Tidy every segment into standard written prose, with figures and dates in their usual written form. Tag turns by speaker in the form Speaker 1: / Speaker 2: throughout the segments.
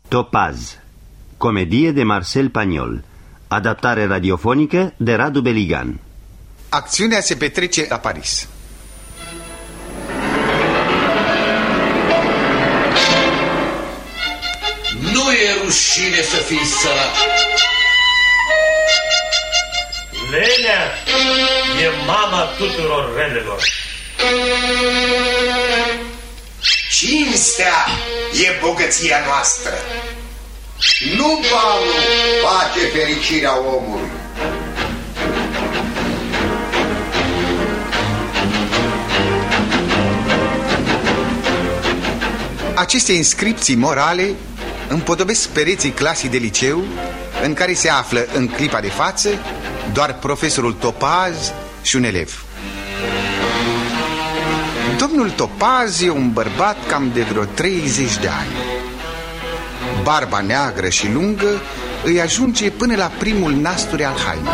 Speaker 1: Topaz, comedie de Marcel Pagnol, adaptare radiofonică de Radu Beligan.
Speaker 2: Acțiunea se petrece la Paris.
Speaker 3: Nu e rușine să fii sărac.
Speaker 4: Lenea e mama tuturor relelor.
Speaker 5: Cinstea e bogăția noastră. Nu banul face fericirea omului.
Speaker 2: Aceste inscripții morale împodobesc pereții clasii de liceu, în care se află în clipa de față doar profesorul Topaz și un elev. Domnul Topaz e un bărbat cam de vreo 30 de ani. Barba neagră și lungă îi ajunge până la primul nasturi al hainei.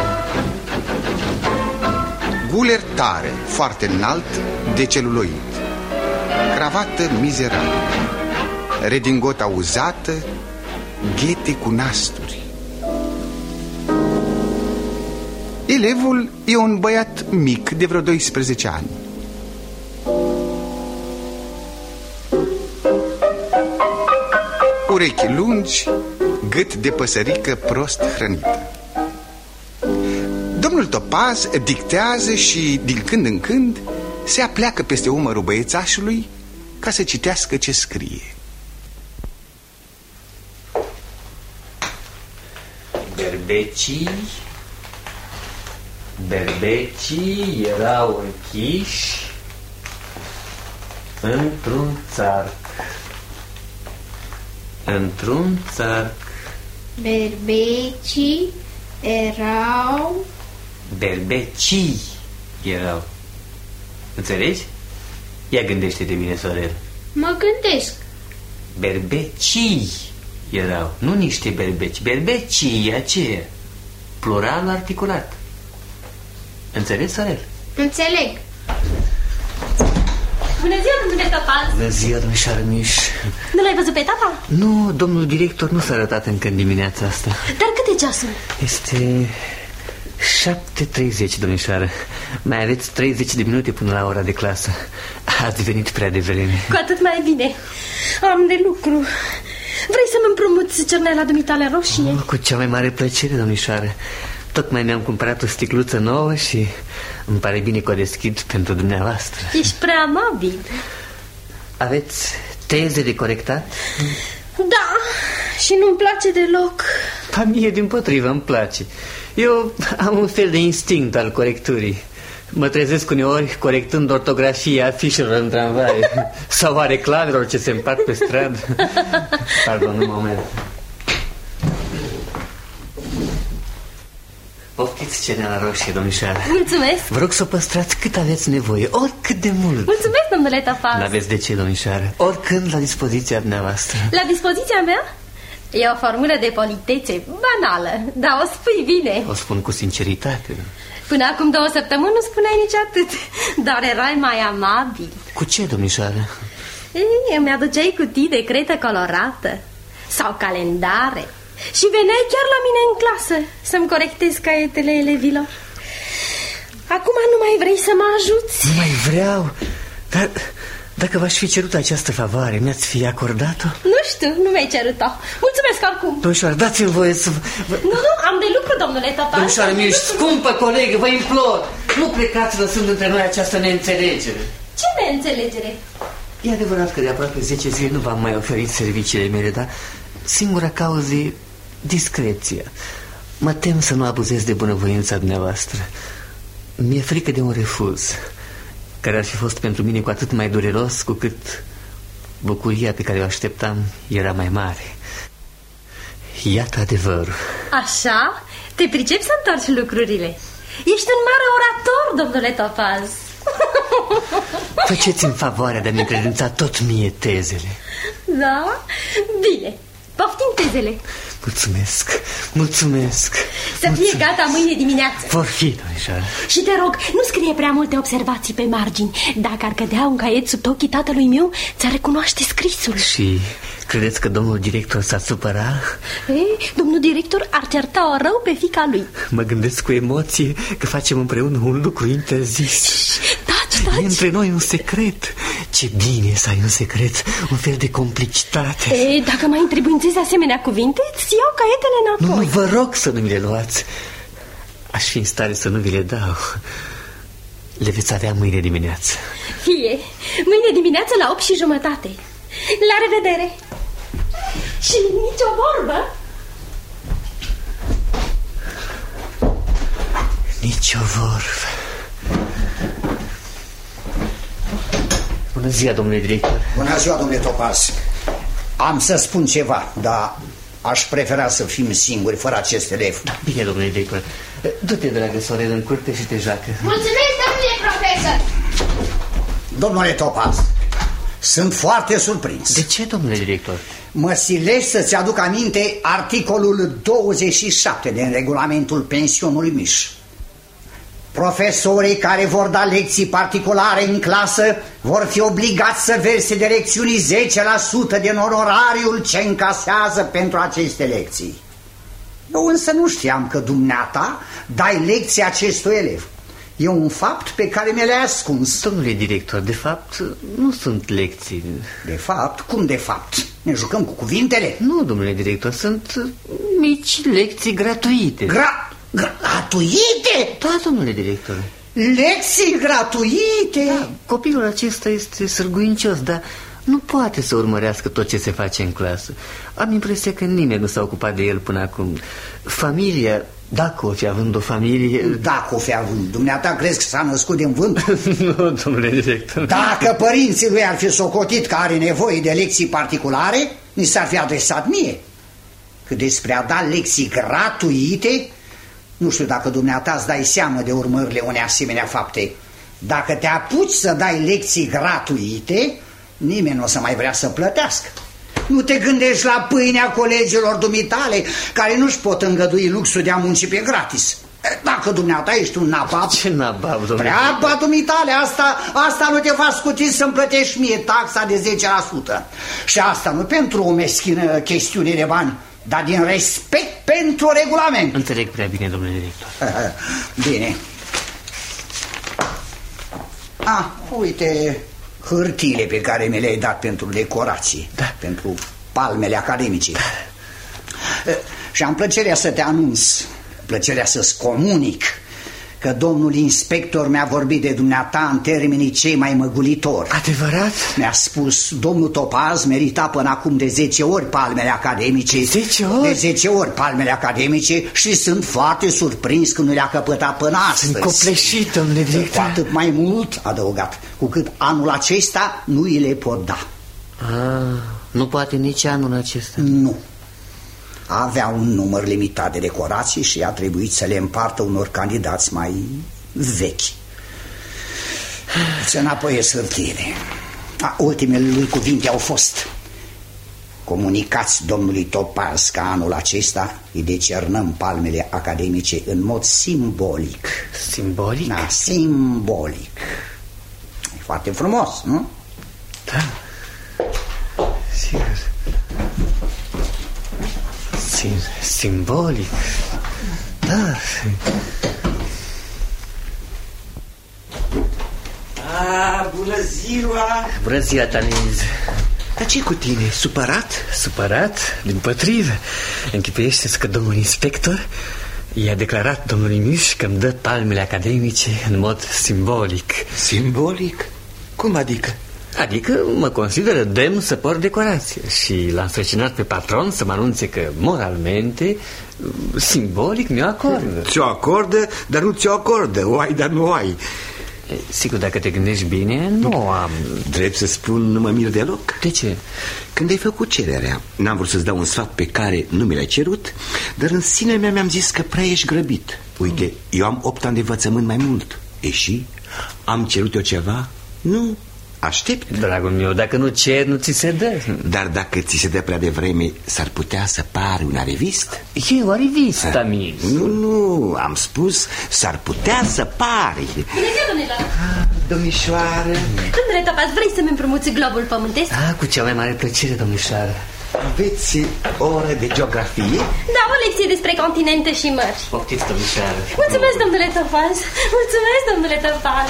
Speaker 2: Guler tare, foarte înalt, de celuloid. Cravată mizerabilă, redingota uzată, ghete cu nasturi. Elevul e un băiat mic de vreo 12 ani. Urechi lungi, gât de păsărică prost hrănită. Domnul Topaz dictează și, din când în când, se apleacă peste umărul băiețașului ca să citească ce scrie.
Speaker 6: Berbecii erau închiși într-un țarc. Într-un țarc.
Speaker 7: Berbecii erau...
Speaker 6: Berbecii erau. Înțelegi? Ia gândește-te bine, Sorel.
Speaker 7: Mă gândesc.
Speaker 6: Berbecii erau, nu niște berbeci. Berbecii aceea. Plural articulat. Înțelegi, Sorel?
Speaker 7: Înțeleg. Bună ziua, domnule Topaz.
Speaker 6: Bună ziua, domnișoară Miș.
Speaker 7: Nu l-ai văzut pe tata?
Speaker 6: Nu, domnul director nu s-a arătat încă în dimineața asta.
Speaker 7: Dar cât e ceasul?
Speaker 6: Este 7:30, domnișoară. Mai aveți 30 de minute până la ora de clasă. Ați venit prea devreme.
Speaker 7: Cu atât mai bine. Am de lucru. Vrei să-mi împrumuți cerneala dumitale roșie?
Speaker 6: Cu cea mai mare plăcere, domnișoară. Tocmai mi-am cumpărat o sticluță nouă și îmi pare bine că o deschid pentru dumneavoastră.
Speaker 7: Ești prea amabil.
Speaker 6: Aveți teze de corectat?
Speaker 7: Da, și nu-mi place deloc.
Speaker 6: Pa mie, dimpotrivă, îmi place. Eu am un fel de instinct al corecturii. Mă trezesc uneori corectând ortografia afișelor în tramvai sau a reclamelor ce se împart pe stradă. Pardon, un moment. Poftiți cereala roșie, domnișoară.
Speaker 7: Mulțumesc.
Speaker 6: Vă rog să o păstrați cât aveți nevoie, oricât de mult.
Speaker 7: Mulțumesc, domnule Topaz.
Speaker 6: N-aveți de ce, domnișoară. Oricând la dispoziția dumneavoastră.
Speaker 7: La dispoziția mea? E o formulă de politețe banală, dar o spui bine.
Speaker 6: O spun cu sinceritate.
Speaker 7: Până acum 2 săptămâni nu spuneai nici atât, dar erai mai amabil.
Speaker 6: Cu ce, domnișoară?
Speaker 7: Îmi aduceai cutii de cretă colorată sau calendare și veneai chiar la mine în clasă să-mi corectez caietele elevilor. Acum nu mai vrei să mă ajuți?
Speaker 6: Nu mai vreau, dar dacă v-aș fi cerut această favoare, mi-ați fi acordat-o?
Speaker 7: Nu știu, nu mi-ai cerut-o. Mulțumesc oricum.
Speaker 6: Domnișoară, dați-mi voie să...
Speaker 7: Nu, am de lucru, domnule Topaz.
Speaker 6: Domnișoară, mi-ești scumpă colegă, vă implor. Nu plecați lăsând între noi această neînțelegere.
Speaker 7: Ce neînțelegere?
Speaker 6: E adevărat că de aproape 10 zile nu v-am mai oferit serviciile mele, dar singura cauză e discreția. Mă tem să nu abuzez de bunăvoința dumneavoastră. Mi-e frică de un refuz, care ar fi fost pentru mine cu atât mai dureros cu cât bucuria pe care o așteptam era mai mare. Iată adevărul.
Speaker 7: Așa? Te pricepi să întorci lucrurile. Ești un mare orator, domnule Topaz.
Speaker 6: Faceți-mi favoarea de a-mi încredința tot mie tezele.
Speaker 7: Da? Bine, poftim tezele.
Speaker 6: Mulțumesc, mulțumesc.
Speaker 7: Să fie gata mâine dimineață.
Speaker 6: Vor fi, domnișoară.
Speaker 7: Și te rog, nu scrie prea multe observații pe margini. Dacă ar cădea un caiet sub ochii tatălui meu, ți-ar recunoaște scrisul.
Speaker 6: Și Credeți că domnul director s-a supărat?
Speaker 7: Ei, domnul director ar certa-o rău pe fiica lui.
Speaker 6: Mă gândesc cu emoție că facem împreună un lucru interzis.
Speaker 7: Taci.
Speaker 6: E între noi un secret. Ce bine să ai un secret, un fel de complicitate.
Speaker 7: Ei, dacă mai întrebuințezi asemenea cuvinte, îți iau caietele înapoi.
Speaker 6: Nu, vă rog să nu mi le luați. Aș fi în stare să nu vi le dau. Le veți avea mâine dimineață.
Speaker 7: Fie, mâine dimineață la 8:30. La revedere. Și nicio vorbă.
Speaker 6: Nicio vorbă. Bună ziua, domnule director.
Speaker 8: Bună ziua, domnule Topaz. Am să spun ceva, dar aș prefera să fim singuri, fără acest elev.
Speaker 6: Da, bine, domnule director. Du-te, dragă Sorel, în curte și te joacă.
Speaker 9: Mulțumesc, domnule profesor.
Speaker 8: Domnule Topaz, sunt foarte surprins.
Speaker 6: De ce, domnule director?
Speaker 8: Mă silesc să-ți aduc aminte articolul 27 din regulamentul pensionului Miș. Profesorii care vor da lecții particulare în clasă vor fi obligați să verse direcțiunii 10% din onorariul ce încasează pentru aceste lecții. Eu însă nu știam că dumneata dai lecții acestui elev. E un fapt pe care mi l-ai ascuns.
Speaker 6: Domnule director, de fapt, nu sunt lecții.
Speaker 8: De fapt? Cum de fapt? Ne jucăm cu cuvintele?
Speaker 6: Nu, domnule director, sunt mici lecții gratuite.
Speaker 8: Gratuite?
Speaker 6: Da, domnule director.
Speaker 8: Lecții gratuite?
Speaker 6: Da, copilul acesta este sârguincios, dar nu poate să urmărească tot ce se face în clasă. Am impresia că nimeni nu s-a ocupat de el până acum. Familia, dacă o fi având o familie...
Speaker 8: Dacă o fi având, dumneata crezi că s-a născut din vânt?
Speaker 6: Nu, domnule director.
Speaker 8: Dacă părinții lui ar fi socotit că are nevoie de lecții particulare, ni s-ar fi adresat mie. Că despre a da lecții gratuite, nu știu dacă dumneata îți dai seamă de urmările unei asemenea fapte. Dacă te apuci să dai lecții gratuite, nimeni nu o să mai vrea să plătească. Nu te gândești la pâinea colegilor dumitale care nu-și pot îngădui luxul de a munci pe gratis. Dacă dumneata ești un nabab...
Speaker 6: Ce nabab, domnule?
Speaker 8: Treaba dumitale, asta nu te faci scutit să-mi plătești mie taxa de 10%. Și asta nu pentru o meschină chestiune de bani, dar din respect pentru regulament.
Speaker 6: Înțeleg prea bine, domnule director.
Speaker 8: Bine. Uite hârtiile pe care mi le-ai dat pentru decorații.
Speaker 6: Da.
Speaker 8: Pentru palmele academice. Da. Și am plăcerea să te anunț, plăcerea să-ți comunic că domnul inspector mi-a vorbit de dumneata în termenii cei mai măgulitori.
Speaker 6: Adevărat?
Speaker 8: Mi-a spus, domnul Topaz merita până acum de 10 ori palmele academice.
Speaker 6: 10 ori?
Speaker 8: De 10 ori palmele academice și sunt foarte surprins că nu le-a căpătat până astăzi.
Speaker 6: Sunt copleșit, domnule director.
Speaker 8: Cu atât mai mult, adăugat, cu cât anul acesta nu îi le pot da.
Speaker 6: Nu poate nici anul acesta?
Speaker 8: Nu. Avea un număr limitat de decorații și a trebuit să le împartă unor candidați mai vechi. Îți înapoiesc hârtiile. Ultimele lui cuvinte au fost: comunicați domnului Topaz că anul acesta îi decernăm palmele academice în mod simbolic.
Speaker 6: Simbolic?
Speaker 8: Da, simbolic. E foarte frumos, nu?
Speaker 6: Da, sigur. Simbolic. Da.
Speaker 10: Bună ziua!
Speaker 6: Bună ziua, Taniz.
Speaker 10: Dar ce cu tine? Supărat?
Speaker 6: Supărat? Dimpotrivă. Închipuiește-ți că domnul inspector i-a declarat domnului Miș că îmi dă palmele academice în mod simbolic.
Speaker 10: Simbolic? Cum adică?
Speaker 6: Adică mă consideră demn să port decorație. Și l-am sfăcinat pe patron să mă anunțe că moralmente, simbolic, mi-o acordă.
Speaker 10: Ți-o acordă, dar nu ți-o acordă. O ai, dar nu ai.
Speaker 6: Sigur, dacă te gândești bine, nu am.
Speaker 10: Drept să spun, nu mă mir deloc.
Speaker 6: De ce?
Speaker 10: Când ai făcut cererea, n-am vrut să-ți dau un sfat pe care nu mi l-ai cerut, dar în sinea mea mi-am zis că prea ești grăbit. Uite, eu am 8 ani de învățământ mai mult. E și? Am cerut eu ceva? Nu. Aștept.
Speaker 6: Dragul meu, dacă nu cer, nu ți se dă.
Speaker 10: Dar dacă ți se dă prea devreme, s-ar putea să pari una revistă?
Speaker 6: E o revistă, amic.
Speaker 10: Nu, am spus s-ar putea să pari.
Speaker 7: Bună ziua, domnilor.
Speaker 10: Domnișoară.
Speaker 7: Domnule Topaz, vrei să-mi împrumuți globul pământesc?
Speaker 6: Cu cea mai mare plăcere, domnișoară.
Speaker 10: Aveți o oră de geografie?
Speaker 7: Da, o lecție despre continente și mări.
Speaker 6: Poftiți, domnișoară.
Speaker 7: Mulțumesc, domnule Topaz. Mulțumesc, domnule Topaz.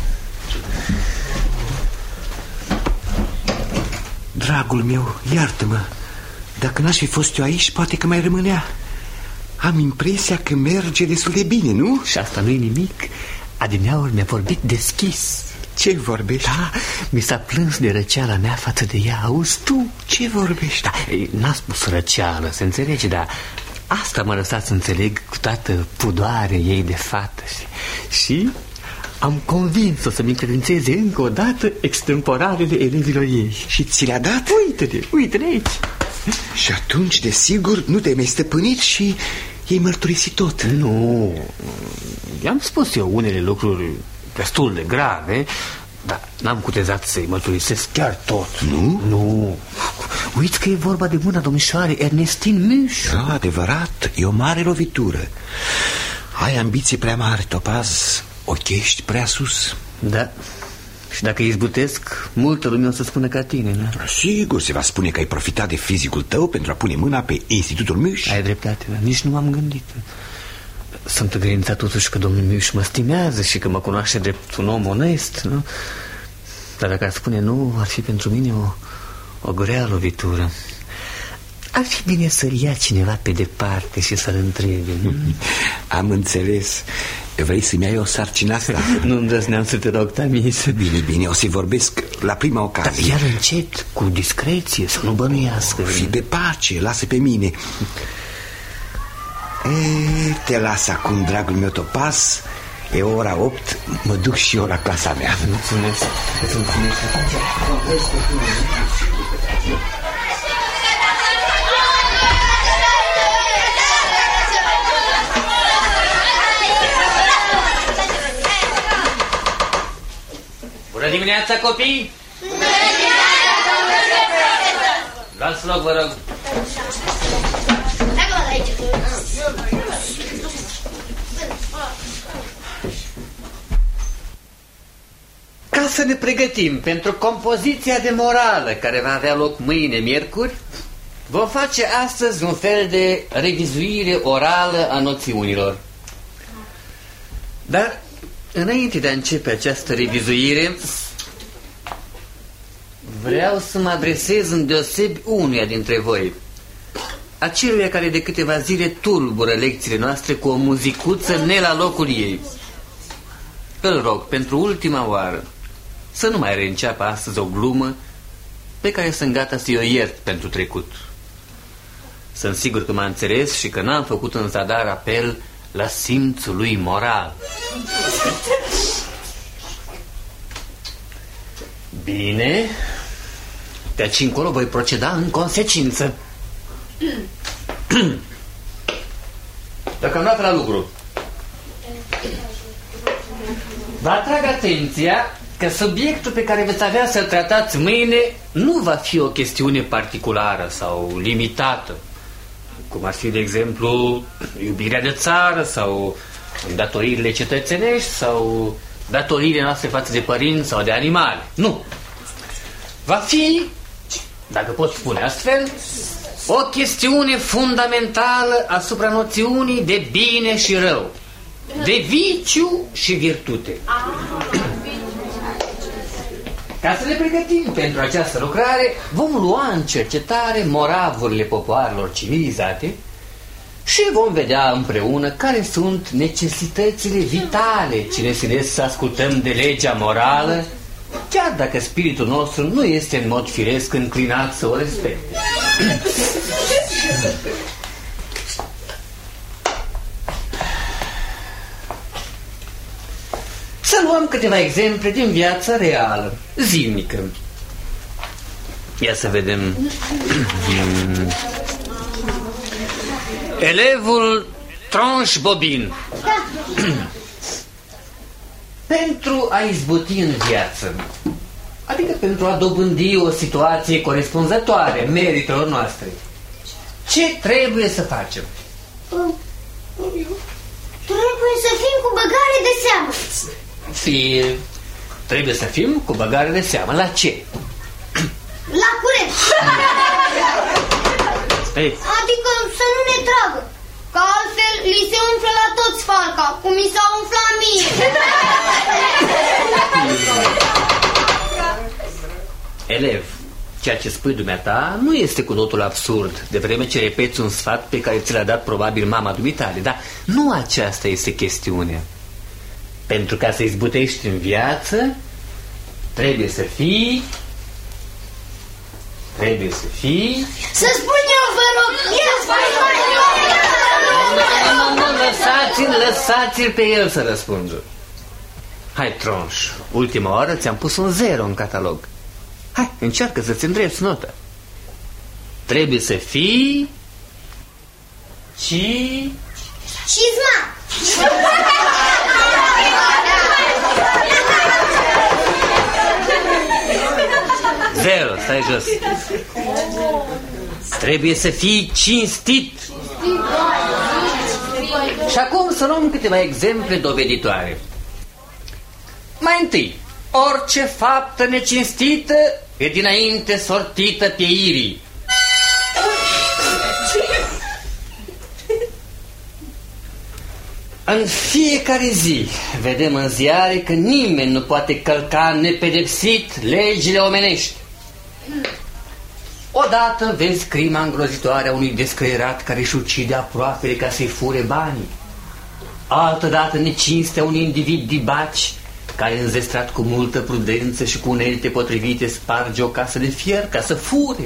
Speaker 10: Dragul meu, iartă-mă. Dacă n-aș fi fost eu aici, poate că mai rămânea. Am impresia că merge destul de bine, nu?
Speaker 6: Și asta nu-i nimic. Adineauri mi-a vorbit deschis.
Speaker 10: Ce vorbești?
Speaker 6: Da, mi s-a plâns de răceala mea față de ea. Auzi tu?
Speaker 10: Ce vorbești?
Speaker 6: Da, n-a spus răceală, se înțelege, dar asta m-a lăsat să înțeleg cu toată pudoarea ei de fată. Și am convins-o să-mi încredințeze încă o dată extemporalele elevilor ei.
Speaker 10: Și ți le-a dat?
Speaker 6: Uite-le aici.
Speaker 10: Și atunci, desigur, nu te-ai mai stăpânit și i-ai mărturisit tot.
Speaker 6: Nu, i-am spus eu unele lucruri destul de grave, dar n-am cutezat să-i mărturisesc chiar tot.
Speaker 10: Nu?
Speaker 6: Nu. Uite că e vorba de mâna domnișoare Ernestine Muș.
Speaker 10: Da, adevărat, e o mare lovitură. Ai ambiții prea mari, Topaz. Ochești prea sus.
Speaker 6: Da. Și dacă izbutesc, multă lume o să spună ca tine, nu?
Speaker 10: Sigur, se va spune că ai profitat de fizicul tău pentru a pune mâna pe Institutul Muș.
Speaker 6: Ai dreptate, dar nici nu m-am gândit. Sunt îngredințat totuși că domnul Muș mă stimează și că mă cunoaște drept un om onest, nu? Dar dacă ar spune nu, ar fi pentru mine o grea lovitură. Ar fi bine să-l ia cineva pe departe și să-l întrebe, nu?
Speaker 10: Am înțeles. Vrei să-mi iai o sarcină asta?
Speaker 6: Nu îndrăzneam să te rog, Tamis.
Speaker 10: Bine, o să-i vorbesc la prima ocazie.
Speaker 6: Dar iar încet, cu discreție, să nu bănuiască.
Speaker 10: Fii pe pace, lasă pe mine. Te las acum, dragul meu Topaz. E ora 8, mă duc și eu la clasa mea.
Speaker 6: Mulțumesc. Bună dimineața, copii! Bună dimineața, domnule profesor! Luați loc, vă rog. Ca să ne pregătim pentru compoziția de morală care va avea loc mâine, miercuri, vom face astăzi un fel de revizuire orală a noțiunilor. Dar înainte de a începe această revizuire, vreau să mă adresez îndeosebi unuia dintre voi, aceluia care de câteva zile tulbură lecțiile noastre cu o muzicuță ne la locul ei. Îl rog, pentru ultima oară, să nu mai reînceapă astăzi o glumă pe care sunt gata să-i o iert pentru trecut. Sunt sigur că m-a înțeles și că n-am făcut în zadar apel la simțul lui moral. Bine, de aici încolo voi proceda în consecință. Deocamdată la lucru. Vă atrag atenția că subiectul pe care veți avea să-l tratați mâine nu va fi o chestiune particulară sau limitată, cum ar fi, de exemplu, iubirea de țară sau datoriile cetățenești sau datoriile noastre față de părinți sau de animale. Nu. Va fi, dacă pot spune astfel, o chestiune fundamentală asupra noțiunii de bine și rău, de viciu și virtute. Ca să ne pregătim pentru această lucrare, vom lua în cercetare moravurile popoarelor civilizate și vom vedea împreună care sunt necesitățile vitale ce ne silesc să ascultăm de legea morală, chiar dacă spiritul nostru nu este în mod firesc înclinat să o respecte. Să luăm câteva exemple din viața reală, zilnică. Ia să vedem. Elevul Tranche Bobin. Pentru a izbuti în viață, adică pentru a dobândi o situație corespunzătoare meritelor noastre, ce trebuie să facem?
Speaker 9: Trebuie să fim cu băgare de seamă.
Speaker 6: Trebuie să fim cu băgare de seamă. La ce?
Speaker 9: La curent.
Speaker 6: Ei.
Speaker 9: Adică să nu ne tragă, că altfel li se umflă la toți falca, cum mi s-a umflat mie.
Speaker 6: Elev, ceea ce spui dumneata nu este cu totul absurd, de vreme ce repeți un sfat pe care ți l-a dat probabil mama dumitale, dar nu aceasta este chestiunea. Pentru ca să izbutești în viață, trebuie să fii...
Speaker 9: Să spun eu, vă rog!
Speaker 6: Nu, lăsați-l pe el să răspundă. Hai, Tronș, ultima oară ți-am pus un 0 în catalog. Hai, încearcă să-ți îndrepți nota. Trebuie să fii...
Speaker 9: Cizma!
Speaker 6: 0, stai jos. Trebuie să fii cinstit. Și acum să luăm câteva exemple doveditoare. Mai întâi, orice faptă necinstită e dinainte sortită pieirii. În fiecare zi vedem în ziare că nimeni nu poate călca nepedepsit legile omenești. Odată vezi crima îngrozitoare a unui descreierat care își ucide aproapele ca să-i fure banii. Altădată necinstea unui individ dibaci care, înzestrat cu multă prudență și cu unelte potrivite, sparge o casă de fier ca să fure.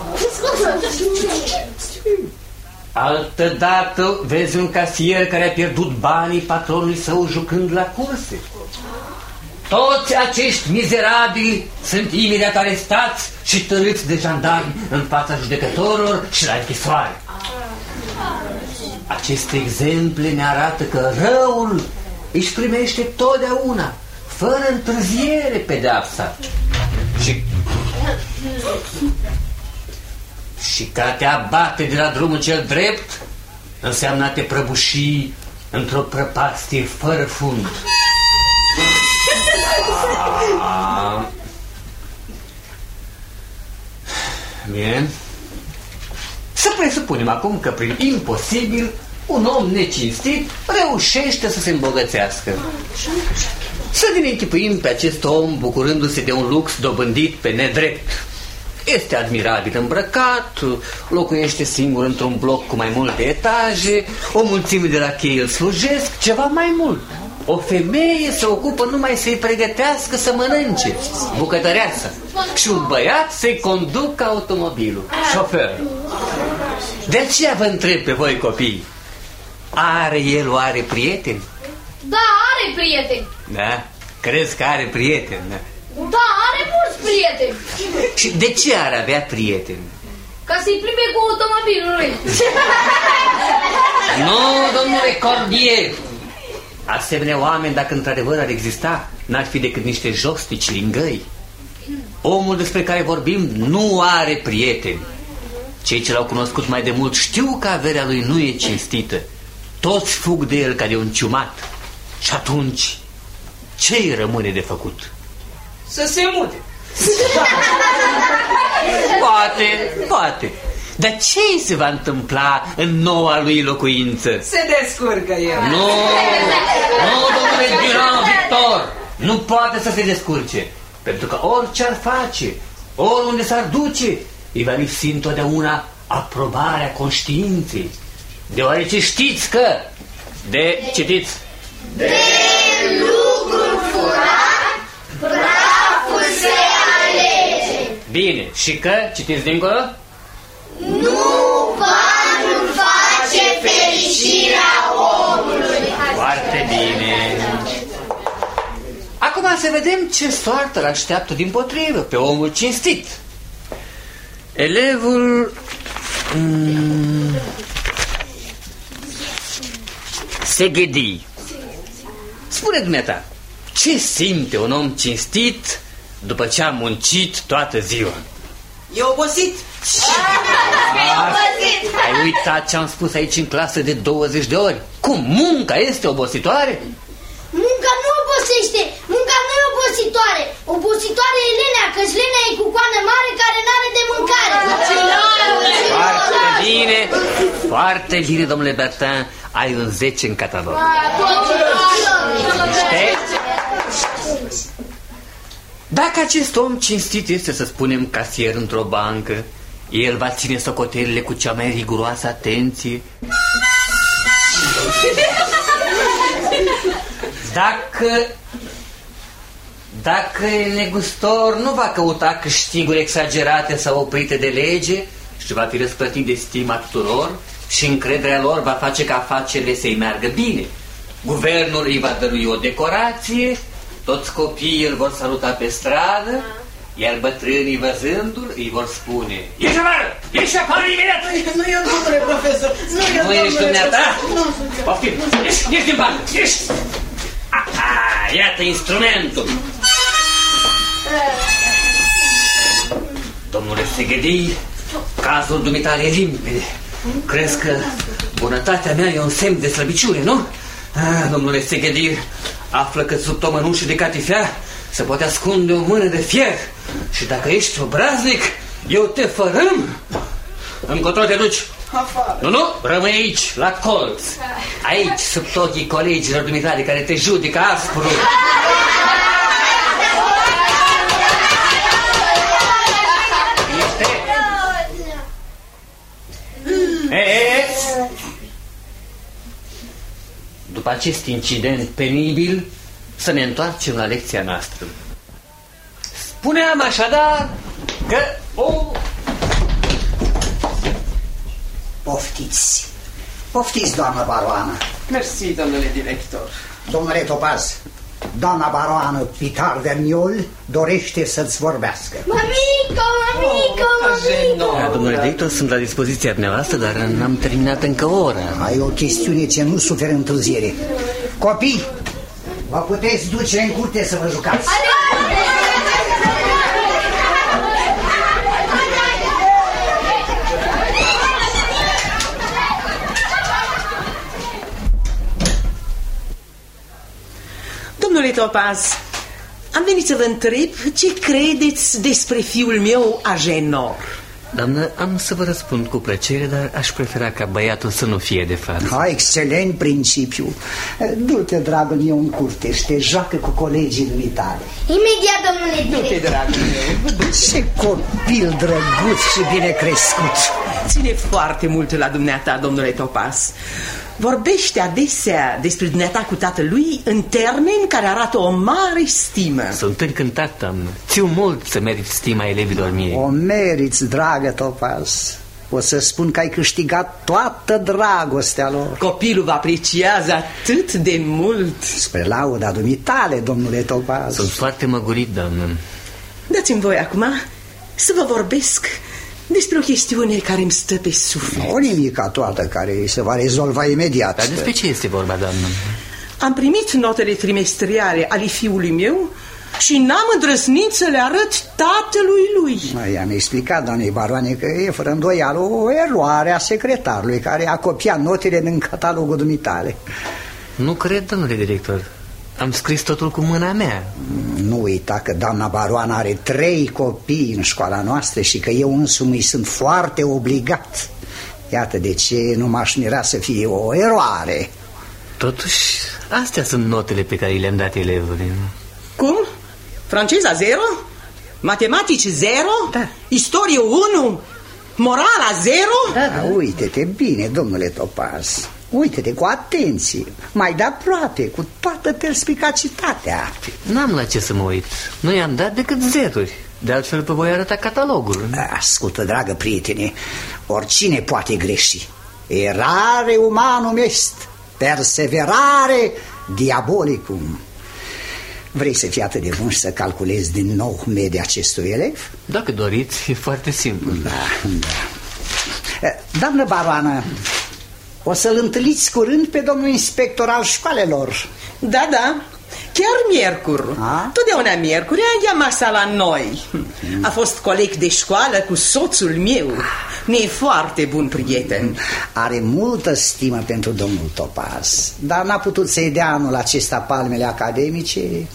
Speaker 6: Altădată vezi un casier care a pierdut banii patronului său jucând la curse. Toți acești mizerabili sunt imediat arestați și târâți de jandarmi în fața judecătorilor și la închisoare. Aceste exemple ne arată că răul își primește totdeauna, fără întârziere, pedeapsa. Și că a te abate de la drumul cel drept înseamnă a te prăbuși într-o prăpastie fără fund. Bine. Să presupunem acum că prin imposibil un om necinstit reușește să se îmbogățească. Să ne închipuim pe acest om bucurându-se de un lux dobândit pe nedrept. Este admirabil îmbrăcat, locuiește singur într-un bloc cu mai multe etaje, o mulțime de lachei îl slujesc, ceva mai mult. O femeie se ocupă numai să-i pregătească să mănânce, bucătăreasa, și un băiat să-i conducă automobilul, șofer. De aceea vă întreb pe voi, copii, are el oare prieteni?
Speaker 9: Da, are prieteni.
Speaker 6: Da? Crezi că are prieteni, da?
Speaker 9: Da, are mulți prieteni.
Speaker 6: Și de ce ar avea prieteni?
Speaker 9: Ca să-i plimbe cu automobilul lui.
Speaker 6: Nu, domnule Cordier. Asemenea oameni, dacă într-adevăr ar exista, n-ar fi decât niște jostici lingăi. Omul despre care vorbim nu are prieteni. Cei ce l-au cunoscut mai de mult știu că averea lui nu e cinstită. Toți fug de el ca de un ciumat. Și atunci, ce îi rămâne de făcut?
Speaker 11: Să se mute.
Speaker 6: Poate. Dar ce îi se va întâmpla în noua lui locuință?
Speaker 11: Se descurcă el.
Speaker 6: Nu, domnule Durand Victor, nu poate să se descurce. Pentru că orice ar face, oriunde s-ar duce, îi va lipsi întotdeauna aprobarea conștiinței. Deoarece știți că citiți,
Speaker 9: de lucruri furat, praful se alege.
Speaker 6: Bine, și că, citiți dincolo,
Speaker 9: nu banul face fericirea omului.
Speaker 6: Foarte bine. Acum să vedem ce soartă îl așteaptă dimpotrivă pe omul cinstit. Elevul Seghedi. Spune dumneata, ce simte un om cinstit după ce a muncit toată ziua?
Speaker 11: E obosit.
Speaker 6: Ai uitat ce am spus aici în clasă de 20 de ori? Cum? Munca este obositoare?
Speaker 9: Munca nu obosește. Munca nu e obositoare. Obositoare Elena, că-și Lena e cu coană mare care n-are de mâncare.
Speaker 6: Foarte bine, foarte bine, domnule Bertin. Ai un 10 în catalog. Dacă acest om cinstit este, să spunem, casier într-o bancă, el va ține socotelile cu cea mai riguroasă atenție. Dacă negustor nu va căuta câștiguri exagerate sau oprite de lege și va fi răsplătit de stima tuturor și încrederea lor va face ca afacerile să-i meargă bine. Guvernul îi va dărui o decorație, toți copiii îl vor saluta pe stradă, iar bătrânii văzându-l îi vor spune: ieși afară! Ieși afară imediat!
Speaker 11: Nu eu, domnule profesor!
Speaker 6: Nu ești dumneata? Poftim! Ieși din bancă! Ieși! Iată instrumentul! Domnule Seghedii, cazul dumitale e limpede. Crezi că bunătatea mea e un semn de slăbiciune, nu? Domnule Seghedii, află că sub o mănușă de catifea se poate ascunde o mână de fier. Și dacă ești obraznic, eu te fărâm. Încotro te duci? Nu, rămâi aici, la colț. Aici, sub ochii colegilor dumitale care te judecă aspru. După acest incident penibil, să ne întoarcem la lecția noastră. Spuneam așadar că...
Speaker 8: Poftiți. Poftiți, doamnă baroană.
Speaker 11: Mersi, domnule director.
Speaker 8: Domnule Topaz, doamna baroană Pitar Verniol dorește să-ți vorbească.
Speaker 9: Mămico!
Speaker 6: Domnule director, sunt la dispoziția dumneavoastră, dar n-am terminat încă o oră.
Speaker 8: Ai o chestiune ce nu suferă întârziere. Copii, vă puteți duce în curte să vă jucați.
Speaker 11: Domnule Topaz, am venit să vă întreb ce credeți despre fiul meu, Agenor.
Speaker 6: Doamnă, am să vă răspund cu plăcere, dar aș prefera ca băiatul să nu fie de față.
Speaker 8: Excelent principiu. Du-te, dragul meu, în curte și te joacă cu colegii dumitale.
Speaker 9: Imediat, domnule director.
Speaker 11: Du-te, dragul meu.
Speaker 8: Ce copil drăguț și bine crescut.
Speaker 11: Ține foarte mult la dumneata, domnule Topaz. Vorbește adesea despre dumneata cu tatălui în termeni care arată o mare stimă.
Speaker 6: Sunt încântat, doamnă. Țiu mult să merit stima elevilor mie.
Speaker 8: O meriți, dragă Topaz. O să spun că ai câștigat toată dragostea lor.
Speaker 11: Copilul vă apreciază atât de mult.
Speaker 8: Spre lauda dumitale, domnule Topaz.
Speaker 6: Sunt foarte măgurit, doamnă.
Speaker 11: Dați-mi voi acum să vă vorbesc despre o chestiune care îmi stă pe suflet.
Speaker 8: O nimica toată care se va rezolva imediat.
Speaker 6: Dar despre ce este vorba, doamnă?
Speaker 11: Am primit notele trimestriale ale fiului meu și n-am îndrăznit să le arăt tatălui lui.
Speaker 8: I-am explicat, doamnei baroane, că e fără îndoială o eroare a secretarului care a copiat notele din catalogul dumitale.
Speaker 6: Nu cred, domnule director. Am scris totul cu mâna mea.
Speaker 8: Nu uita că doamna baroană are 3 copii în școala noastră și că eu însumi sunt foarte obligat. Iată de ce nu m-aș mira să fie o eroare.
Speaker 6: Totuși, astea sunt notele pe care le-am dat elevului.
Speaker 11: Cum? Franceza 0? Matematici 0?
Speaker 6: Da.
Speaker 11: Istorie 1? Morala 0?
Speaker 8: Da, uite-te bine, domnule Topaz. Uite-te cu atenție, mai de aproape, cu toată perspicacitatea.
Speaker 6: N-am la ce să mă uit. Nu i-am dat decât zeruri. De altfel vă voi arăta catalogul.
Speaker 8: Ascultă, dragă prietene, oricine poate greși. Erare umanum est, perseverare diabolicum. Vrei să fii atât de bun și să calculezi din nou media acestui elev?
Speaker 6: Dacă doriți, e foarte simplu.
Speaker 8: Da. Doamnă baroană, o să-l întâlniți curând pe domnul inspector al școalelor.
Speaker 11: Da, chiar miercuri. Totdeauna miercuri ia masa la noi. A fost coleg de școală cu soțul meu. Ne-e foarte bun prieten.
Speaker 8: Are multă stimă pentru domnul Topaz, dar n-a putut să-i dea anul acesta palmele academice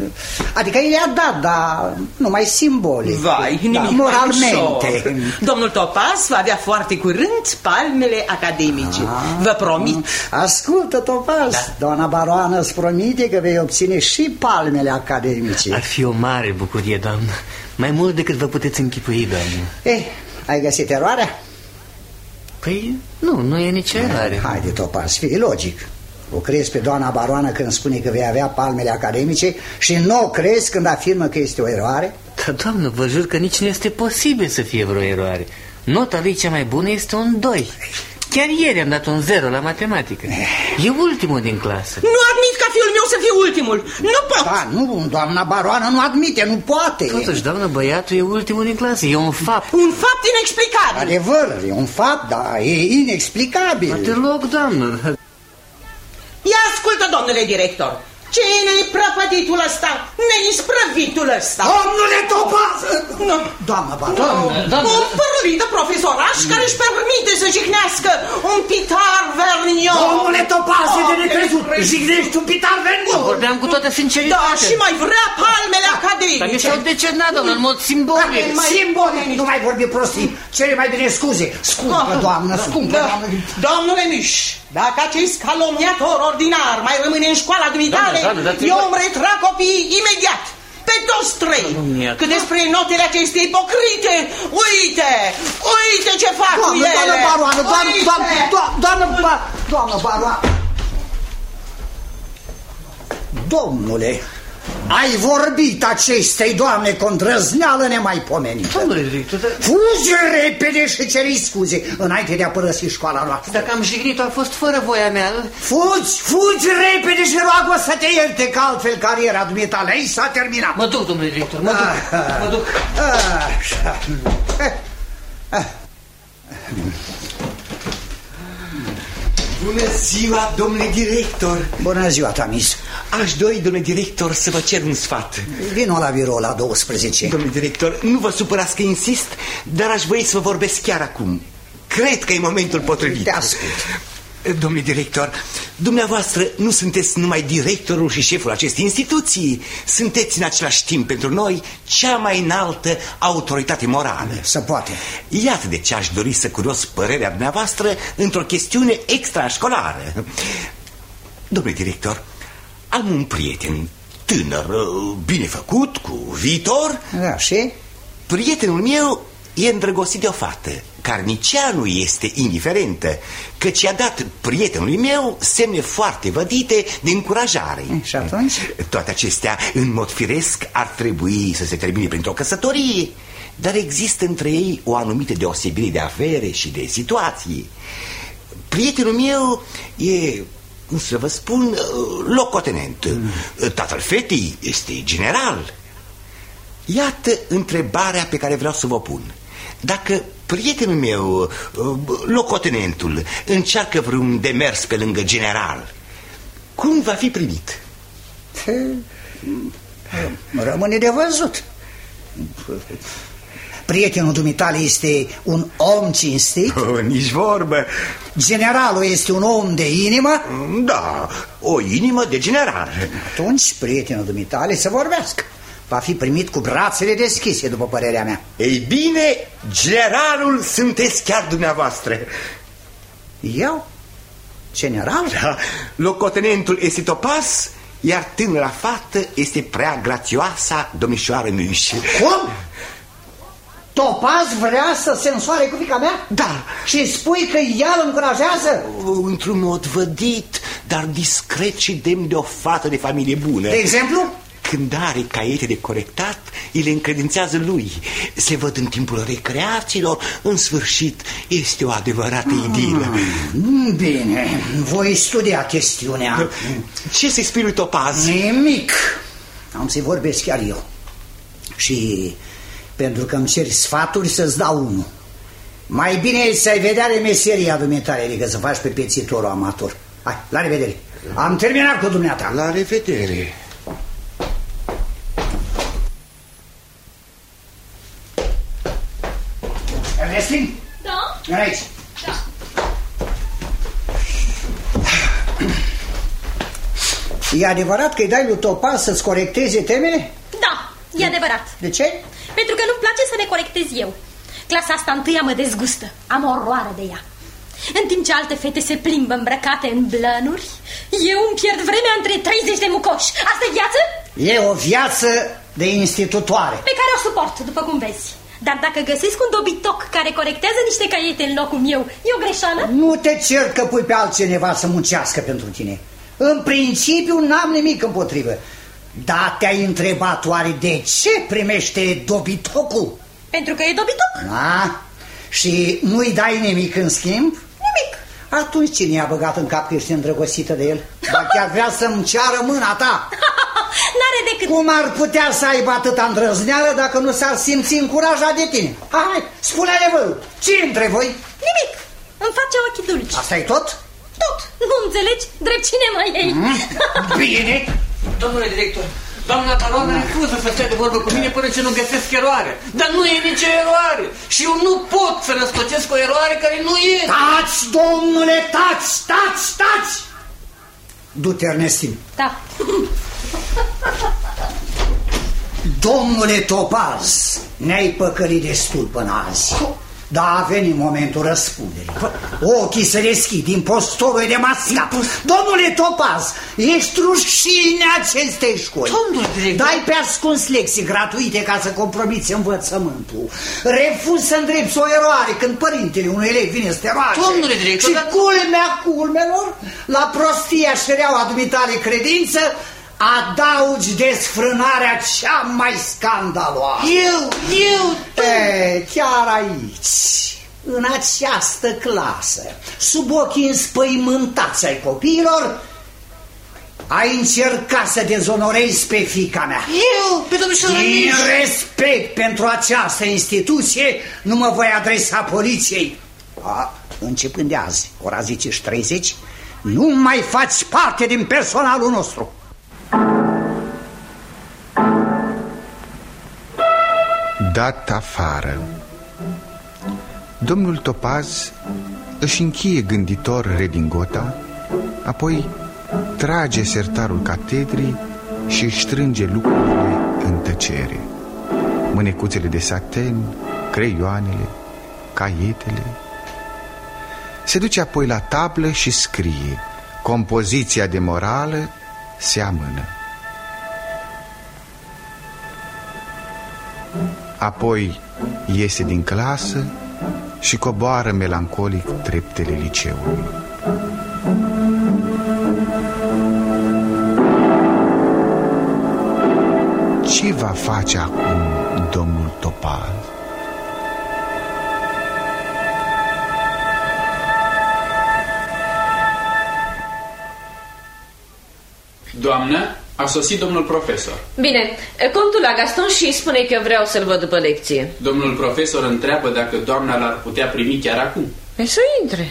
Speaker 8: Adică i-a dat, dar numai simbolic.
Speaker 11: Vai, nimic
Speaker 8: moralmente.
Speaker 11: Domnul Topaz va avea foarte curând palmele academice. Vă promit.
Speaker 8: Ascultă, Topaz, doamna baroană îți promite că vei obține și palmele academice.
Speaker 6: Ar fi o mare bucurie, doamnă. Mai mult decât vă puteți închipui, doamnă.
Speaker 8: Ai găsit eroarea?
Speaker 6: Păi, nu e nicio eroare.
Speaker 8: Haide, Topaz, fii logic. O crezi pe doamna baroană când spune că vei avea palmele academice și nu o crezi când afirmă că este o eroare?
Speaker 6: Da, doamnă, vă jur că nici nu este posibil să fie vreo eroare. Nota lui cea mai bună este un 2. Chiar ieri am dat un 0 la matematică. E ultimul din clasă.
Speaker 11: Nu admit ca fiul meu să fie ultimul. Nu pot.
Speaker 8: Da, nu, doamna baroană nu admite, nu poate.
Speaker 6: Totuși, doamnă, băiatul e ultimul din clasă. E un fapt.
Speaker 11: Un fapt inexplicabil.
Speaker 8: Adevăr, e un fapt, dar e inexplicabil.
Speaker 6: Te rog, doamnă.
Speaker 11: Ia ascultă, domnule director. Cine e prăpăditul ăsta? Neisprăvitul ăsta?
Speaker 8: Domnule Topaz!
Speaker 11: Nu.
Speaker 8: Doamna baroană.
Speaker 11: Un părâlită profesoraș care își permite să jignească un pitar vernion.
Speaker 8: Domnule Topaz, e de necrezut. Jignești un pitar vernion.
Speaker 6: Vorbeam cu toată sinceritate.
Speaker 11: Da, și mai vrea palmele academice.
Speaker 6: Dar mi s-au decernat, domnule, în mod simbolic.
Speaker 8: Simbolic, nu mai vorbi prostii. Cere mai bine scuze. Scumpă, doamnă, scumpă, doamnă.
Speaker 11: Domnule Miș, dacă acest calomniator ordinar mai rămâne în școala dumitale, eu îmi retrag copiii imediat. Pe toți 3. Cât despre notele acestei ipocrite, uite ce fac cu ele.
Speaker 8: Doamnă baroană, doamnă baroană. Domnule, ai vorbit acestei doamne cu îndrăzneală nemaipomenită.
Speaker 6: Domnule director,
Speaker 8: fugi repede și ceri scuze înainte de a părăsi școala noastră.
Speaker 6: Dacă am jignit-o, a fost fără voia mea.
Speaker 8: Fugi repede și roagă să te ierte, că altfel cariera dumitale aici s-a terminat.
Speaker 6: Mă duc, domnule director, mă duc.
Speaker 8: Așa.
Speaker 10: Bună ziua, domnule director.
Speaker 8: Bună ziua, Tamis.
Speaker 10: Aș dori, domnule director, să vă cer un sfat.
Speaker 8: Vino la birou la 12.
Speaker 10: Domnule director, nu vă supărați că insist, dar aș voi să vă vorbesc chiar acum. Cred că e momentul potrivit.
Speaker 8: Te ascult.
Speaker 10: Domnule director, dumneavoastră nu sunteți numai directorul și șeful acestei instituții, sunteți în același timp pentru noi cea mai înaltă autoritate morală.
Speaker 8: Se poate.
Speaker 10: Iată de ce aș dori să cunosc părerea dumneavoastră într-o chestiune extrașcolară. Domnule director, am un prieten tânăr, bine făcut, cu viitor.
Speaker 8: Da, și?
Speaker 10: Prietenul meu e îndrăgostit de o fată care nici ea nu este indiferentă, căci i-a dat prietenului meu semne foarte vădite de încurajare.
Speaker 8: Și atunci?
Speaker 10: Toate acestea, în mod firesc, ar trebui să se termine printr-o căsătorie, dar există între ei o anumită deosebire de afere și de situații. Prietenul meu e, cum să vă spun, locotenent. Tatăl fetei este general. Iată întrebarea pe care vreau să vă pun. Dacă prietenul meu, locotenentul, încearcă vreun demers pe lângă general, cum va fi primit?
Speaker 8: Rămâne de văzut. Prietenul dumitale este un om cinstit?
Speaker 10: Nici vorbă.
Speaker 8: Generalul este un om de inimă?
Speaker 10: Da, o inimă de general.
Speaker 8: Atunci prietenul dumitale să vorbească. Va fi primit cu brațele deschise, după părerea mea.
Speaker 10: Ei bine, generalul sunteți chiar dumneavoastră.
Speaker 8: Eu? General?
Speaker 10: Da, locotenentul este Topaz, iar tânăra fată este prea grațioasa domnișoară Miș.
Speaker 8: Cum? Topaz vrea să se însoare cu fiica mea?
Speaker 10: Da.
Speaker 8: Și spui că ea îl încurajează?
Speaker 10: Într-un mod vădit, dar discret și demn de o fată de familie bună.
Speaker 8: De exemplu?
Speaker 10: Când are caiete de corectat, îi le încredințează lui. Se văd în timpul recreațiilor. În sfârșit, este o adevărată idilă.
Speaker 8: Bine, voi studia chestiunea.
Speaker 10: Ce să-i spui lui Topaz?
Speaker 8: Nimic. Am să-i vorbesc chiar eu. Și pentru că îmi ceri sfaturi, să-ți dau unul. Mai bine să-i vedea de meseria dumitale decât să faci pe pețitorul amator. Hai, la revedere. Am terminat cu dumneata.
Speaker 10: La revedere.
Speaker 8: Ernestin?
Speaker 9: Da?
Speaker 8: Vine aici.
Speaker 9: Da.
Speaker 8: E adevărat că îi dai lui Topaz să-ți corecteze temele?
Speaker 7: Da, e adevărat.
Speaker 8: De ce?
Speaker 7: Pentru că nu-mi place să le corectez eu. Clasa asta întâia mă dezgustă. Am oroare de ea. În timp ce alte fete se plimbă îmbrăcate în blănuri, eu îmi pierd vremea între 30 de mucoși. Asta e viață?
Speaker 8: E o viață de institutoare
Speaker 7: pe care o suport, după cum vezi. Dar dacă găsesc un dobitoc care corectează niște caiete în locul meu, e o greșeală?
Speaker 8: Nu te cer că pui pe altcineva să muncească pentru tine. În principiu n-am nimic împotrivă. Dar te-ai întrebat oare de ce primește dobitocul?
Speaker 7: Pentru că e dobitoc.
Speaker 8: Da? Și nu-i dai nimic în schimb?
Speaker 7: Nimic.
Speaker 8: Atunci cine i-a băgat în cap că ești îndrăgostită de el? Ba chiar vrea să-mi ceară mâna ta.
Speaker 7: N-are decât...
Speaker 8: Cum ar putea să aibă atâta îndrăzneală dacă nu s-ar simți încurajat de tine? Hai, spune adevărul. Ce între voi?
Speaker 7: Nimic. Îmi face ochii dulci.
Speaker 8: Asta e tot?
Speaker 7: Tot. Nu înțelegi? Drept cine mai ei?
Speaker 8: Bine.
Speaker 12: Domnule director, doamna baroană refuză să stea de vorbă cu mine până ce nu găsesc eroare. Dar nu e nicio eroare. Și eu nu pot să răscocesc o eroare care nu e.
Speaker 8: Taci, domnule, taci, taci, taci! Du-te, Ernestin.
Speaker 7: Da.
Speaker 8: Domnule Topaz, ne-ai păcălit destul până azi. Dar a venit momentul răspunderii. Ochii se deschid, impostorul e demascat. Domnule Topaz, ești rușine acestei școli. Dai pe ascuns lecții gratuite ca să compromiți învățământul. Refuz să îndrepți o eroare când părintele unui elev vine să te roage.
Speaker 12: Domnule director,
Speaker 8: și culmea culmelor, la prostia și reaua dumitale credință, adaugi desfrânarea cea mai scandaloasă.
Speaker 12: Eu?
Speaker 8: Chiar aici, în această clasă, sub ochii înspăimântați ai copiilor, ai încercat să dezonorezi pe fiica mea.
Speaker 12: Eu? Pe domnișoara
Speaker 8: Din respect pentru această instituție, nu mă voi adresa poliției. Începând de azi, ora 10:30, nu mai faci parte din personalul nostru.
Speaker 2: Dat afară. Domnul Topaz își încheie gânditor redingota, apoi trage sertarul catedrii și își strânge lucrurile în tăcere. Mânecuțele de saten, creioanele, caietele. Se duce apoi la tablă și scrie. Compoziția de morală se amână. Apoi iese din clasă și coboară melancolic treptele liceului. Ce va face acum domnul Topaz?
Speaker 13: Doamnă, a sosit domnul profesor.
Speaker 14: Bine, contul la Gaston și spune că vreau să-l văd după lecție.
Speaker 13: Domnul profesor întreabă dacă doamna l-ar putea primi chiar acum.
Speaker 14: E să intre.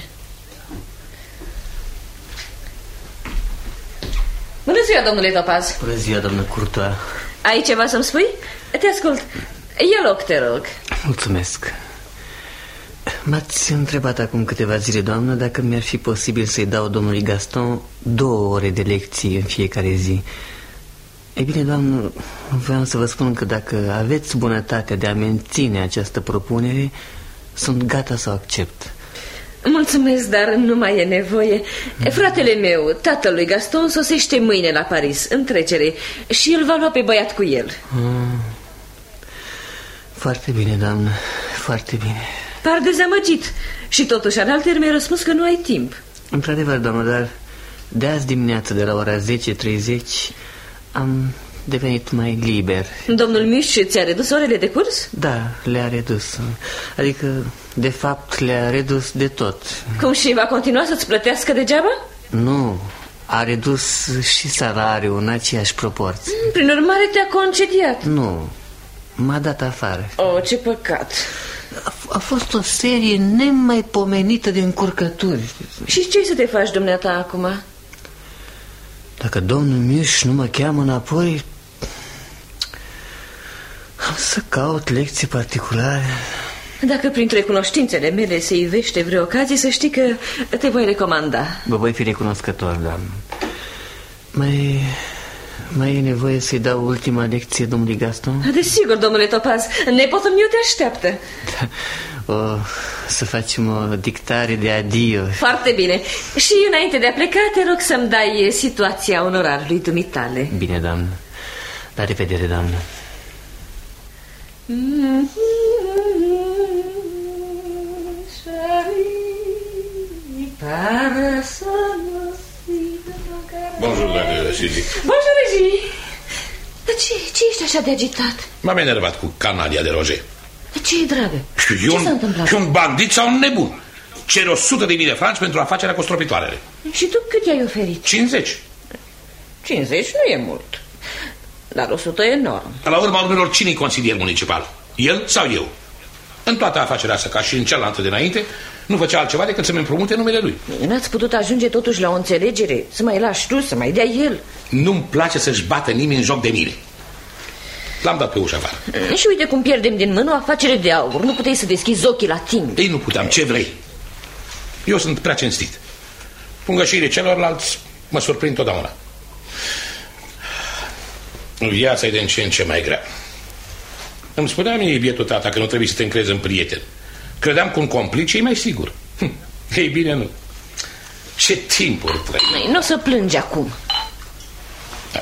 Speaker 14: Bună ziua, domnule Topaz.
Speaker 6: Bună ziua, doamnă Courtois.
Speaker 14: Ai ceva să-mi spui? Te ascult. Ia loc, te rog.
Speaker 6: Mulțumesc. M-ați întrebat acum câteva zile, doamnă, dacă mi-ar fi posibil să-i dau domnului Gaston 2 ore de lecții în fiecare zi. Ei bine, doamnă, vreau să vă spun că dacă aveți bunătatea de a menține această propunere, sunt gata să o accept.
Speaker 14: Mulțumesc, dar nu mai e nevoie. Fratele meu, tatălui Gaston, sosește mâine la Paris, în trecere, și el va lua pe băiat cu el.
Speaker 6: Foarte bine, doamnă, foarte bine.
Speaker 14: Par dezamăgit. Și totuși, alaltăieri mi-ai răspuns că nu ai timp.
Speaker 6: Într-adevăr, doamnă, dar de azi dimineață, de la ora 10:30, am devenit mai liber.
Speaker 14: Domnul Miș ți-a redus orele de curs?
Speaker 6: Da, le-a redus. Adică, de fapt, le-a redus de tot.
Speaker 14: Cum, și va continua să-ți plătească degeaba?
Speaker 6: Nu, a redus și salariul în aceeași proporție.
Speaker 14: Prin urmare te-a concediat?
Speaker 6: Nu, m-a dat afară.
Speaker 14: Oh, ce păcat.
Speaker 6: A fost o serie nemaipomenită de încurcături.
Speaker 14: Și ce să te faci, dumneata, acum?
Speaker 6: Dacă domnul Miș nu mă cheamă înapoi, am să caut lecții particulare.
Speaker 14: Dacă printre cunoștințele mele se ivește vreo ocazie, să știi că te voi recomanda.
Speaker 6: Vă voi fi recunoscător, doamnă. Mai e nevoie să-i dau ultima lecție domnului Gaston?
Speaker 14: Desigur, domnule Topaz, nepotul meu te așteaptă.
Speaker 6: Da. Să facem o dictare de adio.
Speaker 14: Foarte bine. Și înainte de a pleca, te rog să-mi dai situația onorarului dumitale.
Speaker 6: Bine, doamnă. La revedere, doamnă.
Speaker 15: Bonjour, doamne Suzy.
Speaker 14: Bonjour, Regi. Dar ce ești așa de agitat?
Speaker 15: M-am enervat cu canalia de Roger.
Speaker 14: Ce e, dragă?
Speaker 15: Ce s-a întâmplat? Un bandit sau un nebun. Cere 100.000 de franci pentru afacerea cu stropitoarele.
Speaker 14: Și tu cât i-ai oferit?
Speaker 15: 50.
Speaker 14: 50 nu e mult, dar 100 e enorm.
Speaker 15: La urma urmelor, cine-i consilier municipal? El sau eu? În toată afacerea asta, ca și în cealaltă de înainte, nu făcea altceva decât să-mi împrumute numele lui.
Speaker 14: N-ați putut ajunge totuși la o înțelegere? Să mai lași tu, să mai dea el?
Speaker 15: Nu-mi place să-și bată nimeni în joc de mine. L-am dat pe ușa afară.
Speaker 14: Și uite cum pierdem din mână o afacere de aur. Nu puteai să deschizi ochii la timp.
Speaker 15: Ei, nu puteam, ce vrei? Eu sunt prea cinstit. Pungășirile celorlalți mă surprind totdeauna. Viața e de în ce mai grea. Îmi spunea mie bietul tata că nu trebuie să te încrezi în prieten. Credeam că un complice e mai sigur. Ei bine, nu. Ce timpuri trăim.
Speaker 14: Nu o să plângi acum.
Speaker 15: Da.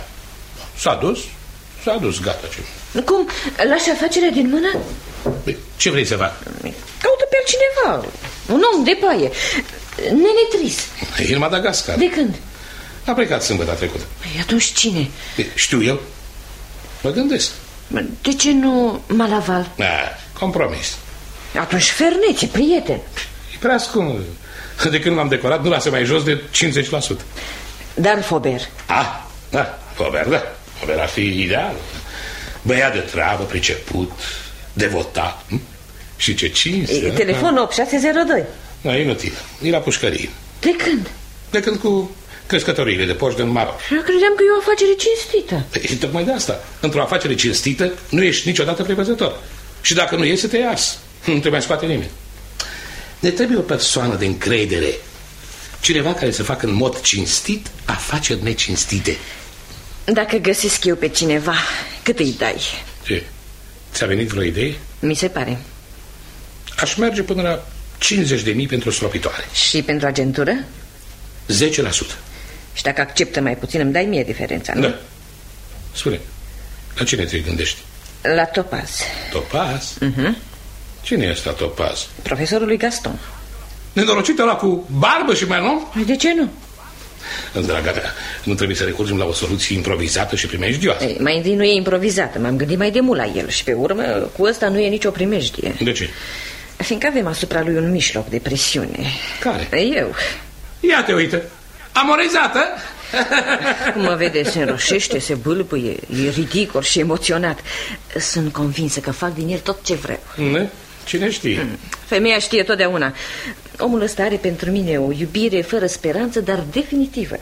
Speaker 15: S-a dus, gata.
Speaker 14: Cum? Lași afacerea din mână?
Speaker 15: Ce vrei să fac?
Speaker 14: Caută pe altcineva. Un om de paie. Nenetris.
Speaker 15: E în Madagascar.
Speaker 14: De când?
Speaker 15: A plecat sâmbătă trecută.
Speaker 14: Atunci cine?
Speaker 15: Știu eu. Mă gândesc.
Speaker 14: De ce nu Malaval?
Speaker 15: Compromis.
Speaker 14: Atunci Fernețe, prieten.
Speaker 15: E prea scump. De când m-am decorat, nu lasă mai jos de 50%.
Speaker 14: Dar Faubert?
Speaker 15: Faubert, da. Faubert ar fi ideal. Băiat de treabă, priceput, devotat. Și ce cinste.
Speaker 14: Telefon 8602.
Speaker 15: E inutil. E la pușcărie.
Speaker 14: De când?
Speaker 15: De când cu crescătoriile de porci din Maroc.
Speaker 14: Eu credeam că e o afacere cinstită.
Speaker 15: E tocmai de asta. Într-o afacere cinstită nu ești niciodată prevăzător. Și dacă nu iei, să te ias. Nu te mai scoate nimeni. Ne trebuie o persoană de încredere. Cineva care să facă în mod cinstit afaceri necinstite.
Speaker 14: Dacă găsesc eu pe cineva, cât îi dai?
Speaker 15: Ce? Ți-a venit vreo idee?
Speaker 14: Mi se pare.
Speaker 15: Aș merge până la 50.000 pentru stropitoare.
Speaker 14: Și pentru agentură?
Speaker 15: 10%.
Speaker 14: Și dacă acceptă mai puțin, îmi dai mie diferența, nu?
Speaker 15: Da. Spune, la cine te gândești?
Speaker 14: La Topaz.
Speaker 15: Topaz? Cine e ăsta Topaz?
Speaker 14: Profesorul lui Gaston.
Speaker 15: Nenorocit ăla cu barbă și mai nu?
Speaker 14: De ce nu?
Speaker 15: Draga mea, nu trebuie să recurgem la o soluție improvizată și primejdioasă.
Speaker 14: Mai întâi nu e improvizată, m-am gândit mai de mult la el. Și pe urmă, cu ăsta nu e nicio primejdie.
Speaker 15: De ce?
Speaker 14: Fiindcă avem asupra lui un mijloc de presiune.
Speaker 15: Care?
Speaker 14: Eu.
Speaker 15: Ia te uită, amorizată?
Speaker 14: Cum mă vede, se înroșește, se bâlbâie, e ridicol și emoționat. Sunt convinsă că fac din el tot ce vreau.
Speaker 15: Cine știe?
Speaker 14: Femeia știe totdeauna. Omul ăsta are pentru mine o iubire fără speranță, dar definitivă.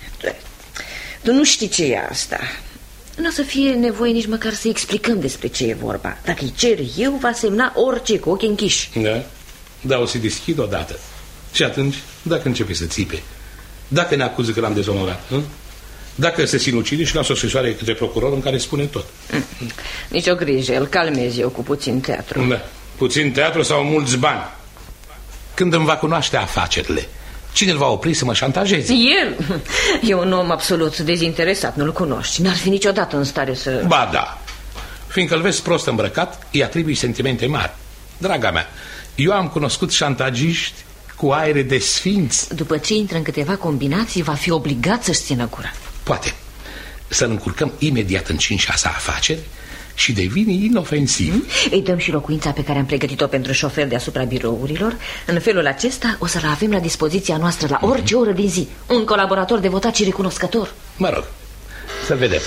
Speaker 14: Tu nu știi ce e asta. Nu o să fie nevoie nici măcar să explicăm despre ce e vorba. Dacă îi cer eu, va semna orice, cu ochii închiși.
Speaker 15: Da, o să deschid odată. Și atunci, dacă începe să țipe, dacă ne acuză că l-am dezonorat, dacă se sinucide și lasă o scrisoare către procuror în care spune tot.
Speaker 14: Nici o grijă, îl calmez eu cu puțin teatru.
Speaker 15: Da, puțin teatru sau mulți bani. Când îmi va cunoaște afacerile, cine îl va opri să mă șantajeze?
Speaker 14: El? E un om absolut dezinteresat, nu-l cunoști. N-ar fi niciodată în stare să...
Speaker 15: Ba da, fiindcă îl vezi prost îmbrăcat, îi atribui sentimente mari. Draga mea, eu am cunoscut șantagiști cu aere de sfinți.
Speaker 14: După ce intră în câteva combinații, va fi obligat să-și țină gura.
Speaker 15: Poate să-l încurcăm imediat în 5-6 afaceri și devine inofensiv.
Speaker 14: Îi dăm și locuința pe care am pregătit-o pentru șofer deasupra birourilor. În felul acesta o să-l avem la dispoziția noastră la orice oră din zi. Un colaborator devotat și recunoscător.
Speaker 15: Mă rog, să vedem.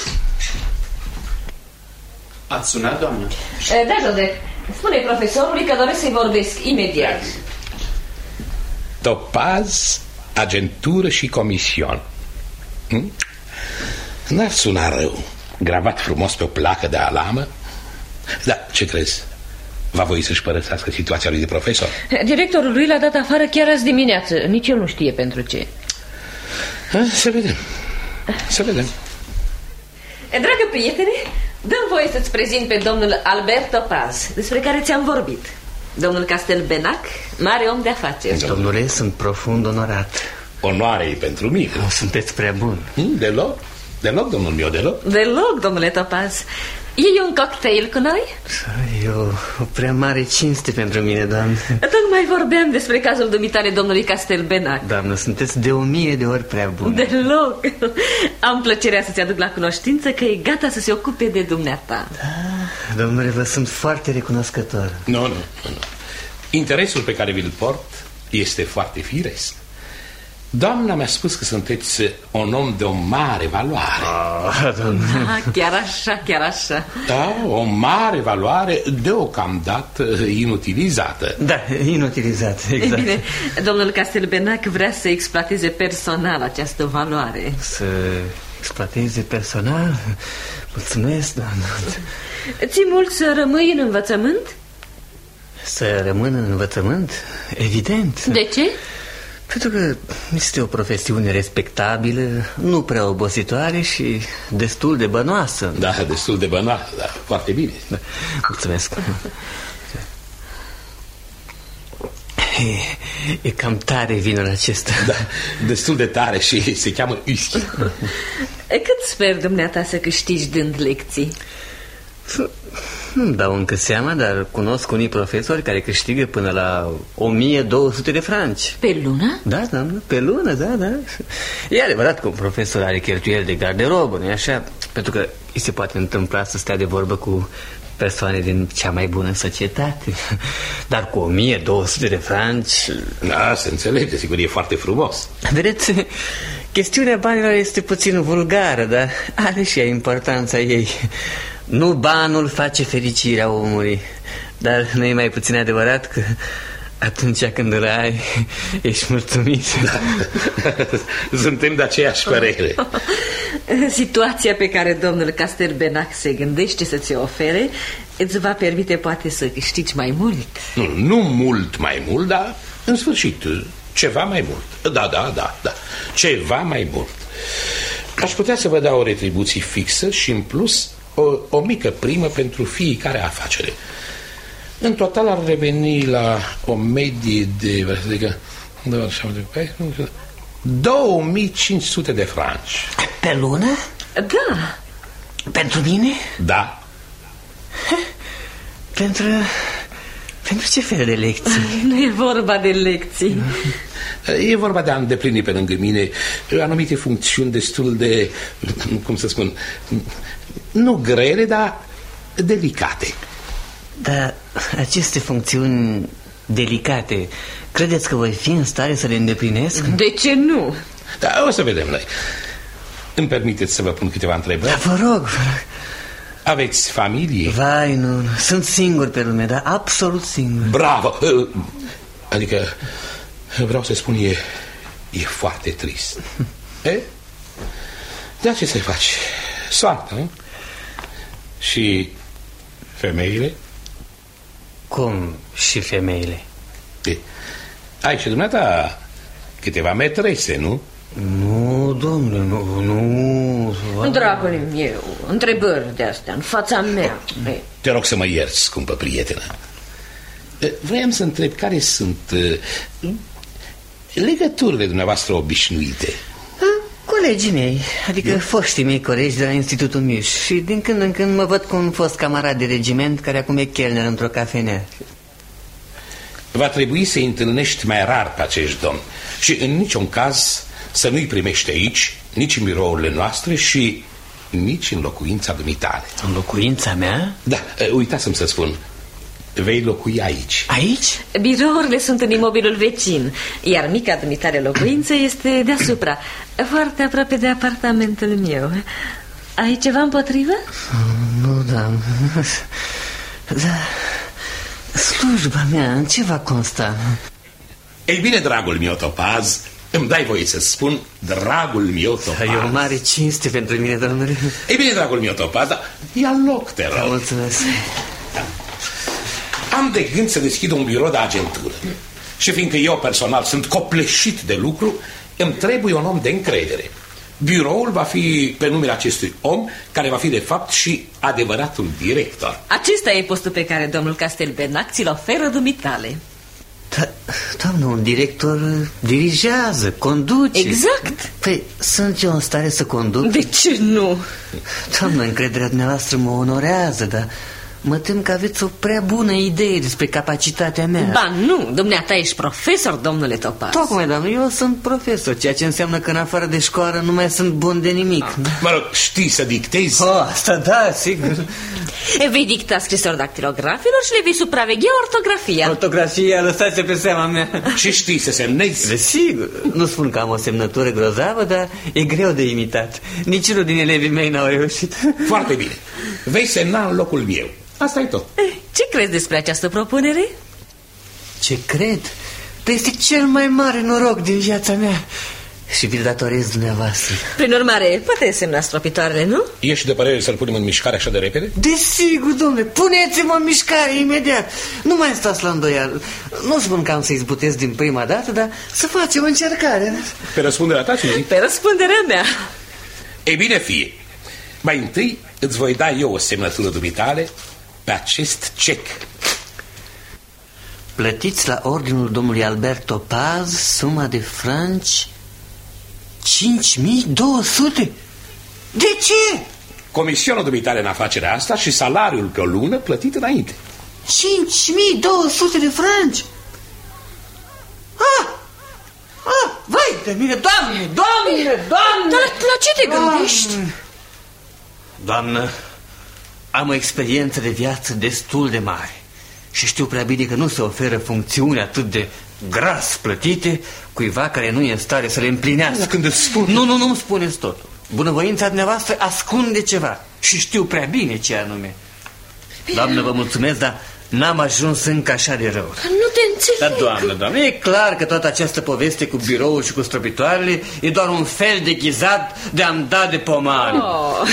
Speaker 13: Ați sunat, doamnă?
Speaker 14: Da, Joseph. Spune profesorului că doresc să-i vorbesc imediat.
Speaker 15: Topaz, agentură și comision. N-ar suna rău. Gravat frumos pe o placă de alamă. Da, ce crezi? Va voi să-și părăsească situația lui de profesor?
Speaker 14: Directorul lui l-a dat afară chiar azi dimineață. Nici el nu știe pentru ce.
Speaker 15: Să vedem. Să vedem.
Speaker 14: Dragă prietene, dă-mi voie să-ți prezint pe domnul Albert Topaz, despre care ți-am vorbit. Domnul Castelbenac, mare om de afaceri.
Speaker 6: Domnule, sunt profund onorat.
Speaker 15: Onoare e pentru mine.
Speaker 6: Sunteți prea bun.
Speaker 15: Deloc? Deloc, domnul meu, deloc?
Speaker 14: Deloc, domnule Topaz. E un cocktail cu noi?
Speaker 6: E o prea mare cinste pentru mine, doamnă.
Speaker 14: Tocmai vorbeam despre cazul dumitale domnului Castelbenac.
Speaker 6: Doamnă, sunteți de 1000 de ori prea bună.
Speaker 14: Deloc. Am plăcerea să-ți aduc la cunoștință că e gata să se ocupe de dumneata.
Speaker 6: Da, domnule, vă sunt foarte recunoscător.
Speaker 15: Nu. Interesul pe care vi-l port este foarte firesc. Doamna mi-a spus că sunteți un om de o mare valoare.
Speaker 14: Chiar așa.
Speaker 15: Da, o mare valoare deocamdată inutilizată.
Speaker 6: Da, inutilizată, exact.
Speaker 14: E bine, domnul Castelbenac vrea să exploateze personal această valoare.
Speaker 6: Să exploateze personal? Mulțumesc, doamnă.
Speaker 14: Ți-i mult să rămâi în învățământ?
Speaker 6: Să rămân în învățământ? Evident.
Speaker 14: De ce?
Speaker 6: Pentru că este o profesiune respectabilă, nu prea obositoare și destul de bănoasă.
Speaker 15: Da, destul de bănoasă, da, foarte bine.
Speaker 6: Da. Mulțumesc. E cam tare vinul acesta.
Speaker 15: Da, destul de tare și se cheamă whisky.
Speaker 14: Cât sper dumneata să câștigi dând lecții?
Speaker 6: Nu-mi dau încă seama, dar cunosc unii profesori care câștigă până la 1200 de franci.
Speaker 14: Pe lună?
Speaker 6: Da, doamnă, pe lună, da. E adevărat că un profesor are cheltuieli de garderobă, nu-i așa? Pentru că îi se poate întâmpla să stea de vorbă cu persoane din cea mai bună societate. Dar cu 1200 de franci...
Speaker 15: Da, se înțelege, sigur, e foarte frumos.
Speaker 6: Vedeți, chestiunea banilor este puțin vulgară, dar are și ea importanța ei. Nu banul face fericirea omului, dar nu e mai puțin adevărat că atunci când îl ai, ești mulțumit.
Speaker 15: Da. Suntem de aceeași părere.
Speaker 14: Situația pe care domnul Castelbenac se gândește să ți-o ofere îți va permite poate să câștigi mai mult.
Speaker 15: Nu mult mai mult, dar în sfârșit ceva mai mult. Da, ceva mai mult. Aș putea să vă dau o retribuție fixă și în plus o mică primă pentru fiecare afacere. În total ar reveni la o medie de 2500 de franci.
Speaker 6: Pe lună?
Speaker 14: Da.
Speaker 6: Pentru mine?
Speaker 15: Da.
Speaker 6: Pentru ce fel de lecții?
Speaker 14: Nu e vorba de lecții.
Speaker 15: E vorba de a îndeplini pe lângă mine anumite funcțiuni destul de, cum să spun, nu grele, dar delicate.
Speaker 6: Dar aceste funcțiuni delicate, credeți că voi fi în stare să le îndeplinesc?
Speaker 14: De ce nu?
Speaker 15: Da, o să vedem noi. Îmi permiteți să vă pun câteva întrebări?
Speaker 6: Da, vă rog.
Speaker 15: Aveți familie?
Speaker 6: Vai, nu, sunt singur pe lume, dar absolut singur.
Speaker 15: Bravo! Adică, vreau să spun, e foarte trist. Dar ce să-i faci? Soartă, nu? Și femeile?
Speaker 6: Cum și femeile?
Speaker 15: Ai și dumneata câteva metrese, nu?
Speaker 6: Nu, domnule, nu.
Speaker 14: Dragul meu, întrebări de-astea în fața mea.
Speaker 15: Te rog să mă ierți, scumpă prietenă. Vreau să întreb care sunt legăturile dumneavoastră obișnuite.
Speaker 6: Colegii mei, adică foștii mei colegi de la Institutul Miș. Și din când în când mă văd cu un fost camarad de regiment care acum e chelner într-o cafenea.
Speaker 15: Va trebui să-i întâlnești mai rar pe acești domni și în niciun caz să nu-i primești aici, nici în birourile noastre și nici în locuința dumitale.
Speaker 6: În locuința mea?
Speaker 15: Da, uitați-mi să spun, vei locui aici.
Speaker 6: Aici?
Speaker 14: Birourile sunt în imobilul vecin, iar mica dumitare locuință este deasupra, foarte aproape de apartamentul meu. Ai ceva împotrivă?
Speaker 6: Nu, da. Slujba mea, în ce va consta?
Speaker 15: Ei bine, dragul meu Topaz, îmi dai voie să spun, dragul meu Topaz.
Speaker 6: E o mare cinste pentru mine, domnule.
Speaker 15: Ei bine, dragul meu Topaz, dar ia loc, te rog.
Speaker 6: Mulțumesc.
Speaker 15: Am de gând să deschid un birou de agentură. Și fiindcă eu personal sunt copleșit de lucru, îmi trebuie un om de încredere. Biroul va fi pe numele acestui om, care va fi de fapt și adevăratul director.
Speaker 14: Acesta e postul pe care domnul Castelbernac ți-l oferă dumitale.
Speaker 6: Da, doamnă, un director dirigează, conduce.
Speaker 14: Exact.
Speaker 6: Păi, sunt eu în stare să conduc?
Speaker 14: De ce nu?
Speaker 6: Doamnă, încrederea dumneavoastră mă onorează, dar mă tem că aveți o prea bună idee despre capacitatea mea.
Speaker 14: Ba nu, dumneata ești profesor, domnule Topaz.
Speaker 6: Tocmai, doamnă, eu sunt profesor, ceea ce înseamnă că în afară de școală nu mai sunt bun de nimic.
Speaker 15: Mă rog, știi să dictezi?
Speaker 6: Asta da, sigur.
Speaker 14: Vei dicta scrisori dactilografilor și le vei supraveghea ortografia.
Speaker 6: Ortografia, lăsați pe seama mea.
Speaker 15: Și știi să semnezi?
Speaker 6: Desigur, nu spun că am o semnătură grozavă, dar e greu de imitat. Niciunul din elevii mei n-au reușit.
Speaker 15: Foarte bine, vei semna în locul meu. Asta e tot.
Speaker 14: Ce crezi despre această propunere?
Speaker 6: Ce cred? Păi este cel mai mare noroc din viața mea și vi-l datorez dumneavoastră.
Speaker 14: Prin urmare, poate semna stropitoarele, nu?
Speaker 15: Ești de părere să-l punem în mișcare așa de repede?
Speaker 6: Desigur, domnule, puneți-mă în mișcare imediat. Nu mai stați la îndoială. Nu spun că am să izbutesc din prima dată, dar să facem o încercare.
Speaker 15: Pe răspunderea ta, ce zic?
Speaker 14: Pe răspunderea mea.
Speaker 15: Ei bine, fie. Mai întâi îți voi da eu o semnătură dumitale pe acest cec.
Speaker 6: Plătiți la ordinul domnului Albert Topaz suma de franci 5.200. De ce?
Speaker 15: Comisionul dumitale în afacerea asta și salariul pe o lună plătit înainte.
Speaker 6: 5.200 de franci? Vai de mine, doamne!
Speaker 14: Dar la ce te gândești?
Speaker 6: Doamnă, am o experiență de viață destul de mare și știu prea bine că nu se oferă funcțiuni atât de gras plătite cuiva care nu e în stare să le împlinească.
Speaker 15: Când îți spun...
Speaker 6: Nu-mi spuneți totul. Bunăvoința dumneavoastră ascunde ceva și știu prea bine ce anume. Doamnă, vă mulțumesc, dar n-am ajuns încă așa de rău.
Speaker 14: Nu te înțeleg.
Speaker 6: Dar, doamnă, e clar că toată această poveste cu biroul și cu stropitoarele e doar un fel de ghizat de a-mi da de pomană.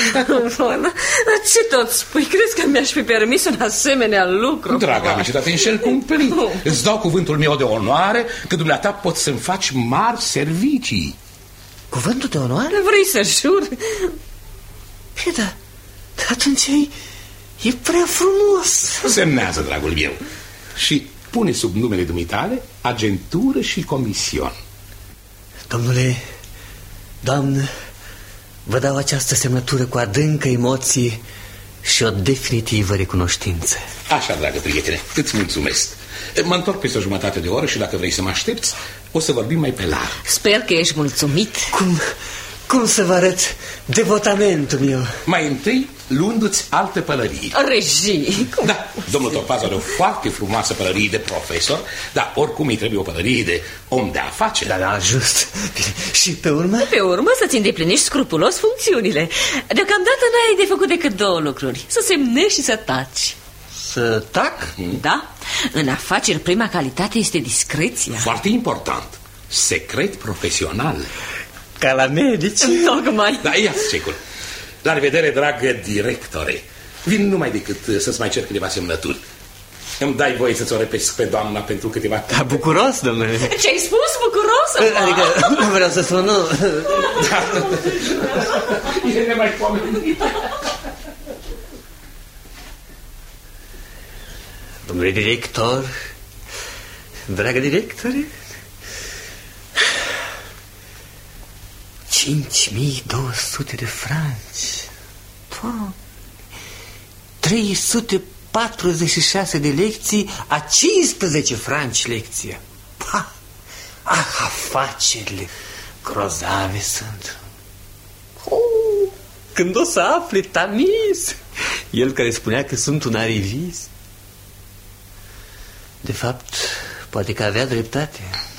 Speaker 14: Ce tot spui? Crezi că mi-aș fi permis un asemenea lucru?
Speaker 15: Draga mea, și te înșel cumplit. Îți dau cuvântul meu de onoare că dumneata poți să-mi faci mari servicii.
Speaker 6: Cuvântul de onoare?
Speaker 14: Vrei să jur?
Speaker 6: Da, atunci e prea frumos.
Speaker 15: Semnează, dragul meu, și pune sub numele dumitale agentură și comision.
Speaker 6: Domnule, doamnă, vă dau această semnătură cu adâncă emoție și o definitivă recunoștință.
Speaker 15: Așa, dragă prietene, îți mulțumesc. Mă întorc peste o jumătate de oră și dacă vrei să mă aștepți, o să vorbim mai pe larg.
Speaker 14: Sper că ești mulțumit.
Speaker 6: Cum să vă arăt devotamentul meu?
Speaker 15: Mai întâi, luându-ți alte pălării.
Speaker 14: Regii.
Speaker 15: Da, domnul Topaz are o foarte frumoasă pălărie de profesor, dar oricum îi trebuie o pălărie de om de afaceri.
Speaker 6: Da, just. Bine. Și pe urmă?
Speaker 14: Pe urmă să-ți îndeplinești scrupulos funcțiunile. Deocamdată n-ai de făcut decât două lucruri: să semnești și să taci.
Speaker 6: Să tac?
Speaker 14: Da. În afaceri, prima calitate este discreția.
Speaker 15: Foarte important. Secret profesional.
Speaker 6: Ca la medici.
Speaker 14: Tocmai.
Speaker 15: Da, ia-ți cecul. La revedere, dragă directore. Vin numai decât să-ți mai cer câteva semnături. Îmi dai voie să-ți o repesc pe doamna pentru câteva...
Speaker 6: Da, bucuros, domnule.
Speaker 14: Ce-ai spus, bucuros?
Speaker 6: Adică, nu vreau să spun, nu.
Speaker 15: Da. E nemaipomenit.
Speaker 6: Domnule director, dragă directore, 5.200 de franci. 346 de lecții a 15 franci lecția. Afacerile grozave sunt. Când o să afle Tamis, el care spunea că sunt un arivist, de fapt, poate că avea dreptate.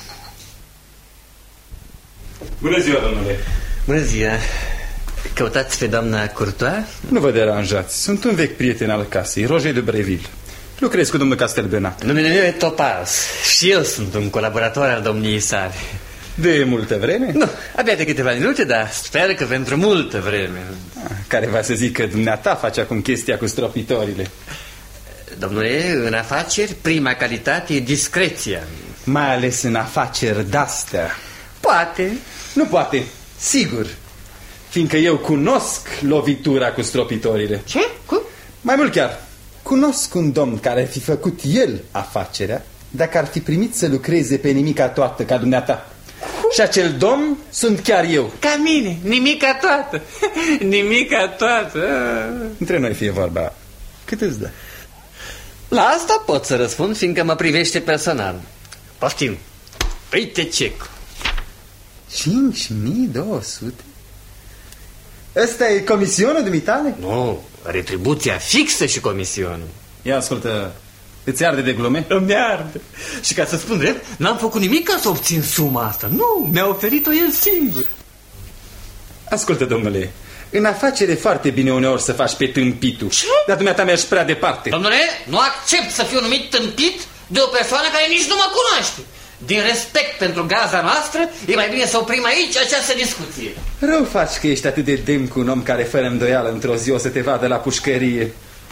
Speaker 16: Bună ziua, domnule.
Speaker 6: Bună ziua. Căutați pe doamna Courtois?
Speaker 16: Nu vă deranjați. Sunt un vechi prieten al casei, Roger de Breville. Lucrez cu domnul Castelbernac.
Speaker 6: Numele meu e Topaz și eu sunt un colaborator al domniei sale.
Speaker 16: De multă vreme?
Speaker 6: Nu, abia de câteva minute, dar sper că pentru multă vreme.
Speaker 16: Care va să zic că dumneata face acum chestia cu stropitorile.
Speaker 6: Domnule, în afaceri, prima calitate e discreția.
Speaker 16: Mai ales în afaceri de-astea.
Speaker 6: Poate.
Speaker 16: Nu poate, sigur. fiindcă eu cunosc lovitura cu stropitorile.
Speaker 11: Ce? Cum?
Speaker 16: Mai mult chiar, cunosc un domn care ar fi făcut el afacerea dacă ar fi primit să lucreze pe nimica toată ca dumneata. Și acel domn sunt chiar eu.
Speaker 12: Ca mine, nimica toată. Nimica toată.
Speaker 16: Între noi fie vorba. Cât îți dă?
Speaker 6: La asta pot să răspund, fiindcă mă privește personal. Poftim. Uite cec.
Speaker 16: 5.200? Ăsta e comisionul dumitale?
Speaker 6: Nu, retribuția fixă și comisionul.
Speaker 16: Ia ascultă, îți arde de glume?
Speaker 6: Îmi arde. Și ca să spun drept, n-am făcut nimic ca să obțin suma asta. Nu, mi-a oferit-o el singur.
Speaker 16: Ascultă, domnule, în afacere foarte bine uneori să faci pe tâmpitul.
Speaker 6: Ce?
Speaker 16: Dar dumneata mergi prea departe.
Speaker 12: Domnule, nu accept să fiu numit tâmpit de o persoană care nici nu mă cunoaște. Din respect pentru gazda noastră, e mai bine să oprim aici această discuție.
Speaker 16: Rău faci că ești atât de demn cu un om care fără îndoială într-o zi o să te vadă la pușcărie.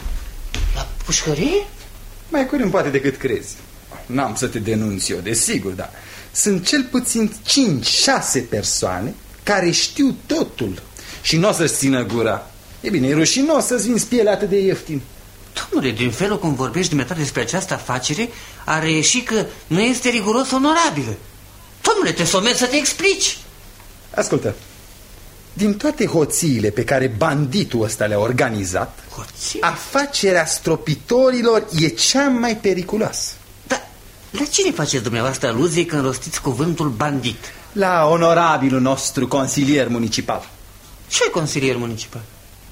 Speaker 12: La pușcărie?
Speaker 16: Mai curând poate decât crezi. N-am să te denunț eu, desigur, dar sunt cel puțin 5-6 persoane care știu totul și nu o să-și țină gura. E bine, e rușinos să-ți vinzi pielea atât de ieftin.
Speaker 6: Domnule, din felul cum vorbești dumneavoastră despre această afacere, a reieșit că nu este riguros onorabilă. Domnule, te someri să te explici.
Speaker 16: Ascultă, din toate hoțiile pe care banditul ăsta le-a organizat, afacerea stropitorilor e cea mai periculoasă.
Speaker 6: Dar la cine faceți dumneavoastră aluzie când rostiți cuvântul bandit?
Speaker 16: La onorabilul nostru consilier municipal.
Speaker 6: Ce consilier municipal?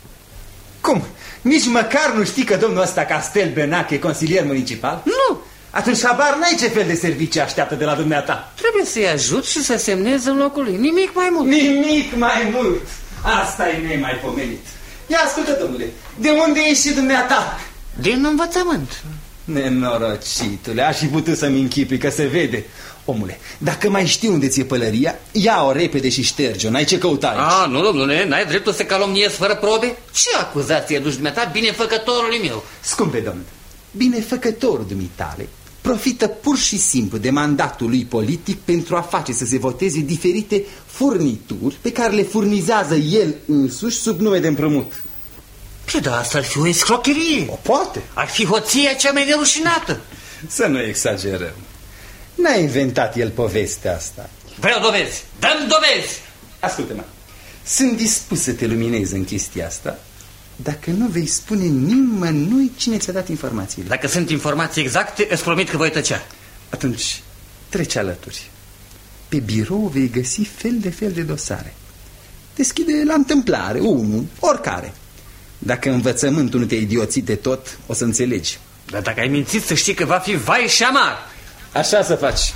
Speaker 16: Cum? Nici măcar nu știi că domnul ăsta Castel Benac e consilier municipal?
Speaker 6: Nu.
Speaker 16: Atunci habar n-ai ce fel de servicii așteaptă de la dumneata.
Speaker 6: Trebuie să-i ajut și să semneze în locul lui. Nimic mai mult.
Speaker 16: Nimic mai mult. Asta e nemaipomenit. Ia ascultă, domnule, de unde ești și dumneata?
Speaker 6: Din învățământ.
Speaker 16: Nenorocitule, aș fi putut să-mi închipui că se vede. Omule, dacă mai știi unde ți-e pălăria, ia-o repede și șterge-o, n-ai ce căuta aici.
Speaker 6: Nu, domnule, n-ai dreptul să calomniezi fără probe? Ce acuzație duci dumneata binefăcătorului meu?
Speaker 16: Scumpe domnule, binefăcătorul dumitale profită pur și simplu de mandatul lui politic pentru a face să se voteze diferite furnituri pe care le furnizează el însuși sub nume de împrumut.
Speaker 6: Ce, da, asta ar fi o escrocherie.
Speaker 16: O poate.
Speaker 6: Ar fi hoția cea mai nerușinată.
Speaker 16: Să nu exagerăm. N-a inventat el povestea asta.
Speaker 6: Vreau dovezi. Dăm dovezi.
Speaker 16: Ascultă-mă. Sunt dispus să te luminez în chestia asta dacă nu vei spune nimănui cine ți-a dat informațiile.
Speaker 6: Dacă sunt informații exacte, îți promit că voi tăcea.
Speaker 16: Atunci, trece alături. Pe birou vei găsi fel de dosare. Deschide la întâmplare, unul, oricare. Dacă învățământul nu te-ai idioțit de tot, o să înțelegi.
Speaker 6: Dar dacă ai mințit, să știi că va fi vai și amar.
Speaker 16: Așa să faci.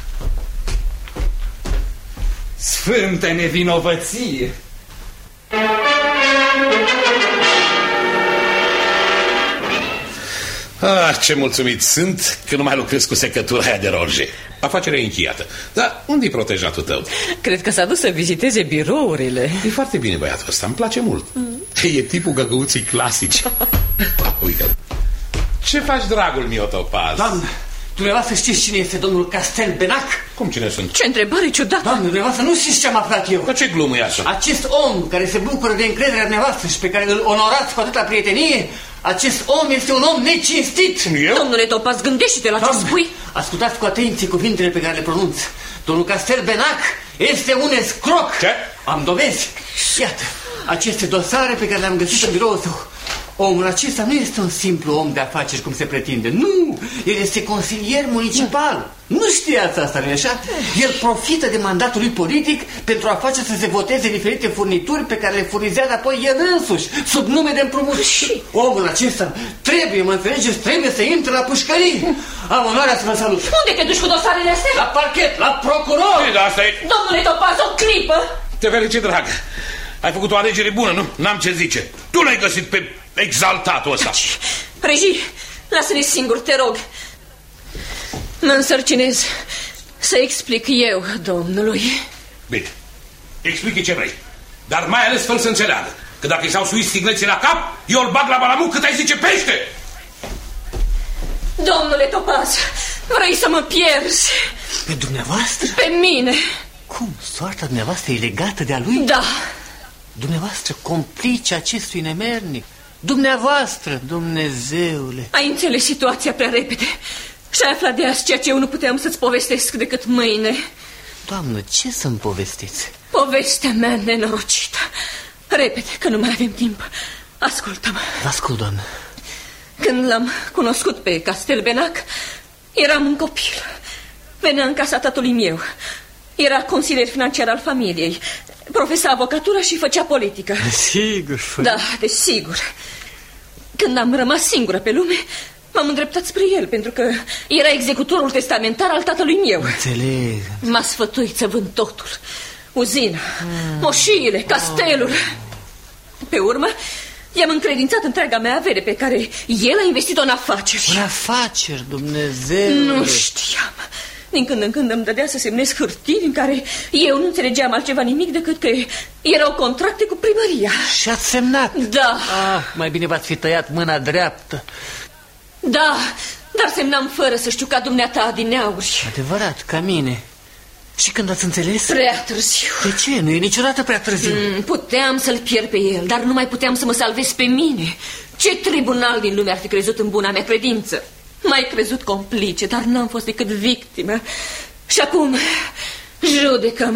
Speaker 16: Sfântă nevinovăție!
Speaker 15: Ce mulțumit sunt că nu mai lucrez cu secătura aia de roje. Afacerea e încheiată. Dar unde-i protejatul tău?
Speaker 14: Cred că s-a dus să viziteze birourile.
Speaker 15: E foarte bine băiatul ăsta, îmi place mult. E tipul găgăuții clasici. Uite. Ce faci, dragul meu, Topaz?
Speaker 6: Doamnă, dumneavoastră știți cine este domnul Castel Benac?
Speaker 15: Cum cine sunt?
Speaker 14: Ce întrebare ciudată!
Speaker 6: Doamnă, dumneavoastră nu știți ce am aflat eu.
Speaker 15: Dar ce glumă e așa?
Speaker 6: Acest om care se bucură de încrederea dumneavoastră și pe care îl onorați cu atâta prietenie, acest om este un om necinstit.
Speaker 15: Eu?
Speaker 14: Domnule Topaz, gândește-te la ce spui.
Speaker 6: Ascultați cu atenție cuvintele pe care le pronunț. Domnul Castel Benac este un escroc.
Speaker 15: Ce?
Speaker 6: Am dovezi. Iată, aceste dosare pe care le-am găsit în biroul său. Omul acesta nu este un simplu om de afaceri, cum se pretinde. Nu, el este consilier municipal. Nu știați asta, nu-i așa? El profită de mandatul lui politic pentru a face să se voteze diferite furnituri pe care le furnizează apoi el însuși, sub nume de împrumut. Omul acesta trebuie, mă înțelegeți, trebuie să intre la pușcărie. Am onoarea să vă salut.
Speaker 14: Unde te duci cu dosarele astea?
Speaker 6: La parchet, la procuror.
Speaker 15: Asta e...
Speaker 14: Domnule Topaz, o clipă.
Speaker 15: Te felicit, dragă. Ai făcut o alegere bună, nu? N-am ce zice. Tu l-ai găsit pe exaltatul ăsta.
Speaker 14: Preji, lasă-ne singur, te rog. Mă însărcinez să explic eu domnului.
Speaker 15: Bine, explică ce vrei. Dar mai ales fă-l să înțeleagă că dacă i s-au suit stigleții la cap, eu îl bag la balamuc cât ai zice pește.
Speaker 14: Domnule Topaz, vrei să mă pierzi?
Speaker 6: Pe dumneavoastră?
Speaker 14: Pe mine.
Speaker 6: Cum? Soarta dumneavoastră e legată de-a lui?
Speaker 14: Da.
Speaker 6: Dumneavoastră, complice acestui nemernic. Dumneavoastră, Dumnezeule.
Speaker 14: Ai înțeles situația prea repede și ai aflat de azi ceea ce eu nu puteam să-ți povestesc decât mâine.
Speaker 6: Doamnă, ce să-mi povestiți?
Speaker 14: Povestea mea nenorocită. Repede, că nu mai avem timp. Ascultă-mă.
Speaker 6: Ascult, doamnă.
Speaker 14: Când l-am cunoscut pe Castelbenac, eram un copil. Venea în casa tatălui meu. Era consilier financiar al familiei. Profesa avocatură și făcea politică.
Speaker 6: Desigur.
Speaker 14: Da, desigur. Când am rămas singură pe lume, m-am îndreptat spre el, pentru că era executorul testamentar al tatălui meu.
Speaker 6: Înțeleg.
Speaker 14: M-a sfătuit să vând totul. Uzina, moșiile, castelul. Pe urmă, i-am încredințat întreaga mea avere pe care el a investit-o în afaceri.
Speaker 6: În afaceri, Dumnezeu.
Speaker 14: Nu știam. Din când în când îmi dădea să semnez hârtii în care eu nu înțelegeam altceva nimic decât că erau contracte cu primăria.
Speaker 6: Și ați semnat?
Speaker 14: Da.
Speaker 6: Mai bine v-ați fi tăiat mâna dreaptă.
Speaker 14: Da, dar semnam fără să știu ca dumneata adineauri.
Speaker 6: Adevărat, ca mine. Și când ați înțeles?
Speaker 14: Prea târziu.
Speaker 6: De ce? Nu e niciodată prea târziu.
Speaker 14: Puteam să-l pierd pe el, dar nu mai puteam să mă salvez pe mine. Ce tribunal din lume ar fi crezut în buna mea credință? M-ai crezut complice, dar n-am fost decât victimă. Și acum, judecă-mă.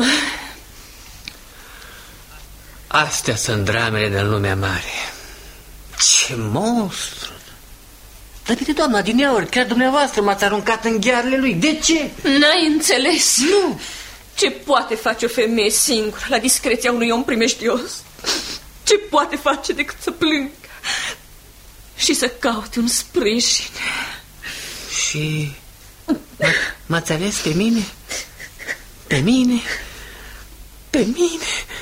Speaker 6: Astea sunt dramele din lumea mare. Ce monstru! Dar bine, doamna, adineauri, chiar dumneavoastră m-ați aruncat în ghearele lui. De ce?
Speaker 14: N-ai înțeles?
Speaker 6: Nu!
Speaker 14: Ce poate face o femeie singură la discreția unui om primejdios? Ce poate face decât să plângă și să caute un sprijin?
Speaker 6: Și m-ați ales pe mine? Pe mine? Pe mine?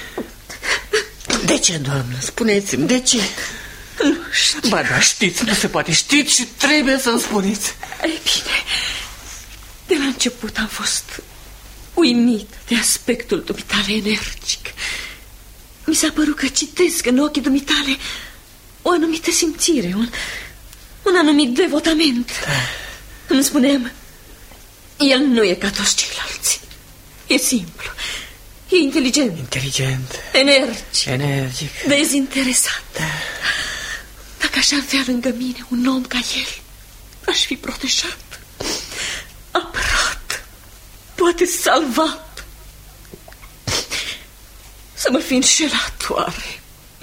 Speaker 6: De ce, doamnă? Spuneți-mi, de ce?
Speaker 14: Nu știu.
Speaker 6: Ba da, știți, nu se poate. Știți și trebuie să-mi spuneți.
Speaker 14: Ei bine, de la început am fost uimit de aspectul dumitale energic. Mi s-a părut că citesc în ochii dumitale o anumită simțire, un anumit devotament. Da. Îmi spuneam, el nu e ca toți ceilalți. E simplu, e inteligent.
Speaker 6: Inteligent.
Speaker 14: Energic. Dezinteresat. Da. Dacă aș avea lângă mine un om ca el, aș fi protejat, apărat, poate salvat. Să mă fi înșelat, oare?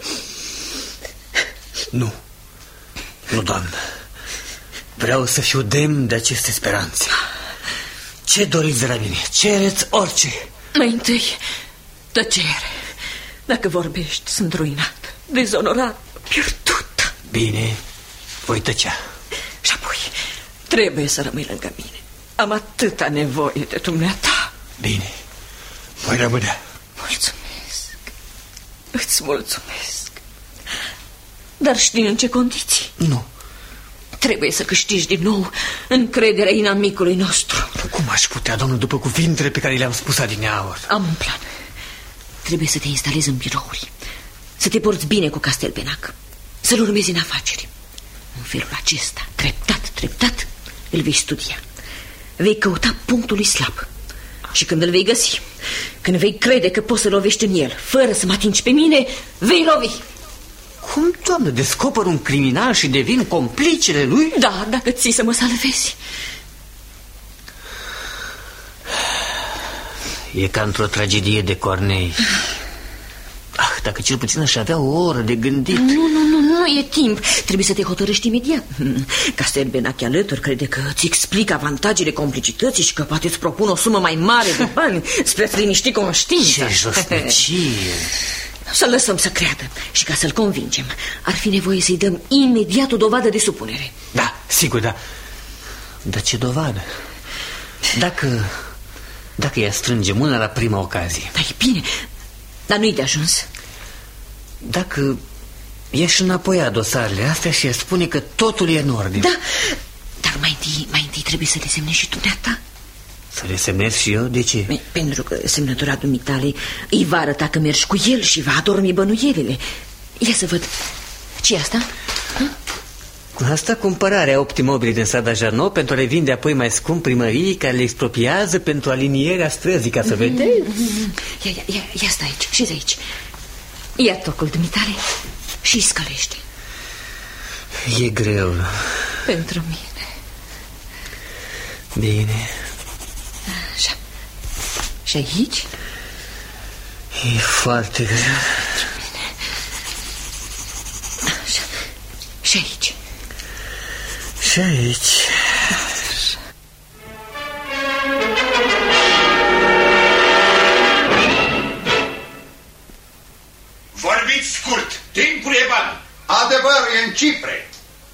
Speaker 6: Nu, doamnă. Vreau să fiu demn de aceste speranțe. Ce doriți de la mine? Cereți orice.
Speaker 14: Mai întâi, tăcere. Dacă vorbești, sunt ruinat, dezonorat, pierdut.
Speaker 6: Bine, voi tăcea.
Speaker 14: Și apoi, trebuie să rămâi lângă mine. Am atâta nevoie de dumneata.
Speaker 6: Bine, voi rămâne.
Speaker 14: Mulțumesc. Îți mulțumesc. Dar știi în ce condiții?
Speaker 6: Nu.
Speaker 14: Trebuie să câștigi din nou încrederea inamicului nostru.
Speaker 6: Cum aș putea, domnul, după cuvintele pe care le-am spus adineauri?
Speaker 14: Am un plan. Trebuie să te instalezi în birouri, să te porți bine cu Castelbenac, să-l urmezi în afaceri. În felul acesta, treptat, îl vei studia. Vei căuta punctul lui slab. Și când îl vei găsi, când vei crede că poți să lovești în el, fără să mă atingi pe mine, vei lovi.
Speaker 6: Cum, doamnă, descoper un criminal și devin complicele lui?
Speaker 14: Da, dacă ții să mă salvezi.
Speaker 6: E ca într-o tragedie de Cornei. Dacă cel puțin aș avea o oră de gândit.
Speaker 14: Nu e timp. Trebuie să te hotărăști imediat. Castelbenac alături crede că îți explică avantajele complicității și că poate îți propun o sumă mai mare de bani spre a-ți liniști conștiința.
Speaker 6: Ce josnicie!
Speaker 14: Să-l lăsăm să creadă. Și ca să-l convingem, ar fi nevoie să-i dăm imediat o dovadă de supunere.
Speaker 6: Da, sigur, da. Dar ce dovadă? Dacă ea strânge mâna la prima ocazie.
Speaker 14: Da, e bine, dar nu-i de ajuns.
Speaker 6: Dacă ieși înapoi a dosarele astea și îi spune că totul e în ordine.
Speaker 14: Da, dar mai întâi trebuie să le semnezi și dumneata.
Speaker 6: Să le semnez și eu? De ce?
Speaker 14: Pentru că semnătura dumitale îi va arăta că mergi cu el și va adormi bănuielile. Ia să văd. Ce-i asta?
Speaker 6: Asta cumpărarea 8 imobili din Sada Jarnot pentru a le vinde apoi mai scump primăriei care le expropiază pentru alinierea străzii, ca să vedeți.
Speaker 14: Ia stai aici, șezi aici. Ia tocul dumitale și scălește.
Speaker 6: E greu.
Speaker 14: Pentru mine.
Speaker 6: Bine.
Speaker 14: Așa. Și aici?
Speaker 6: E foarte greu.
Speaker 14: Așa. Și aici?
Speaker 6: Și aici.
Speaker 5: Vorbiți scurt, timpul e bani. Adevărul e în cifre.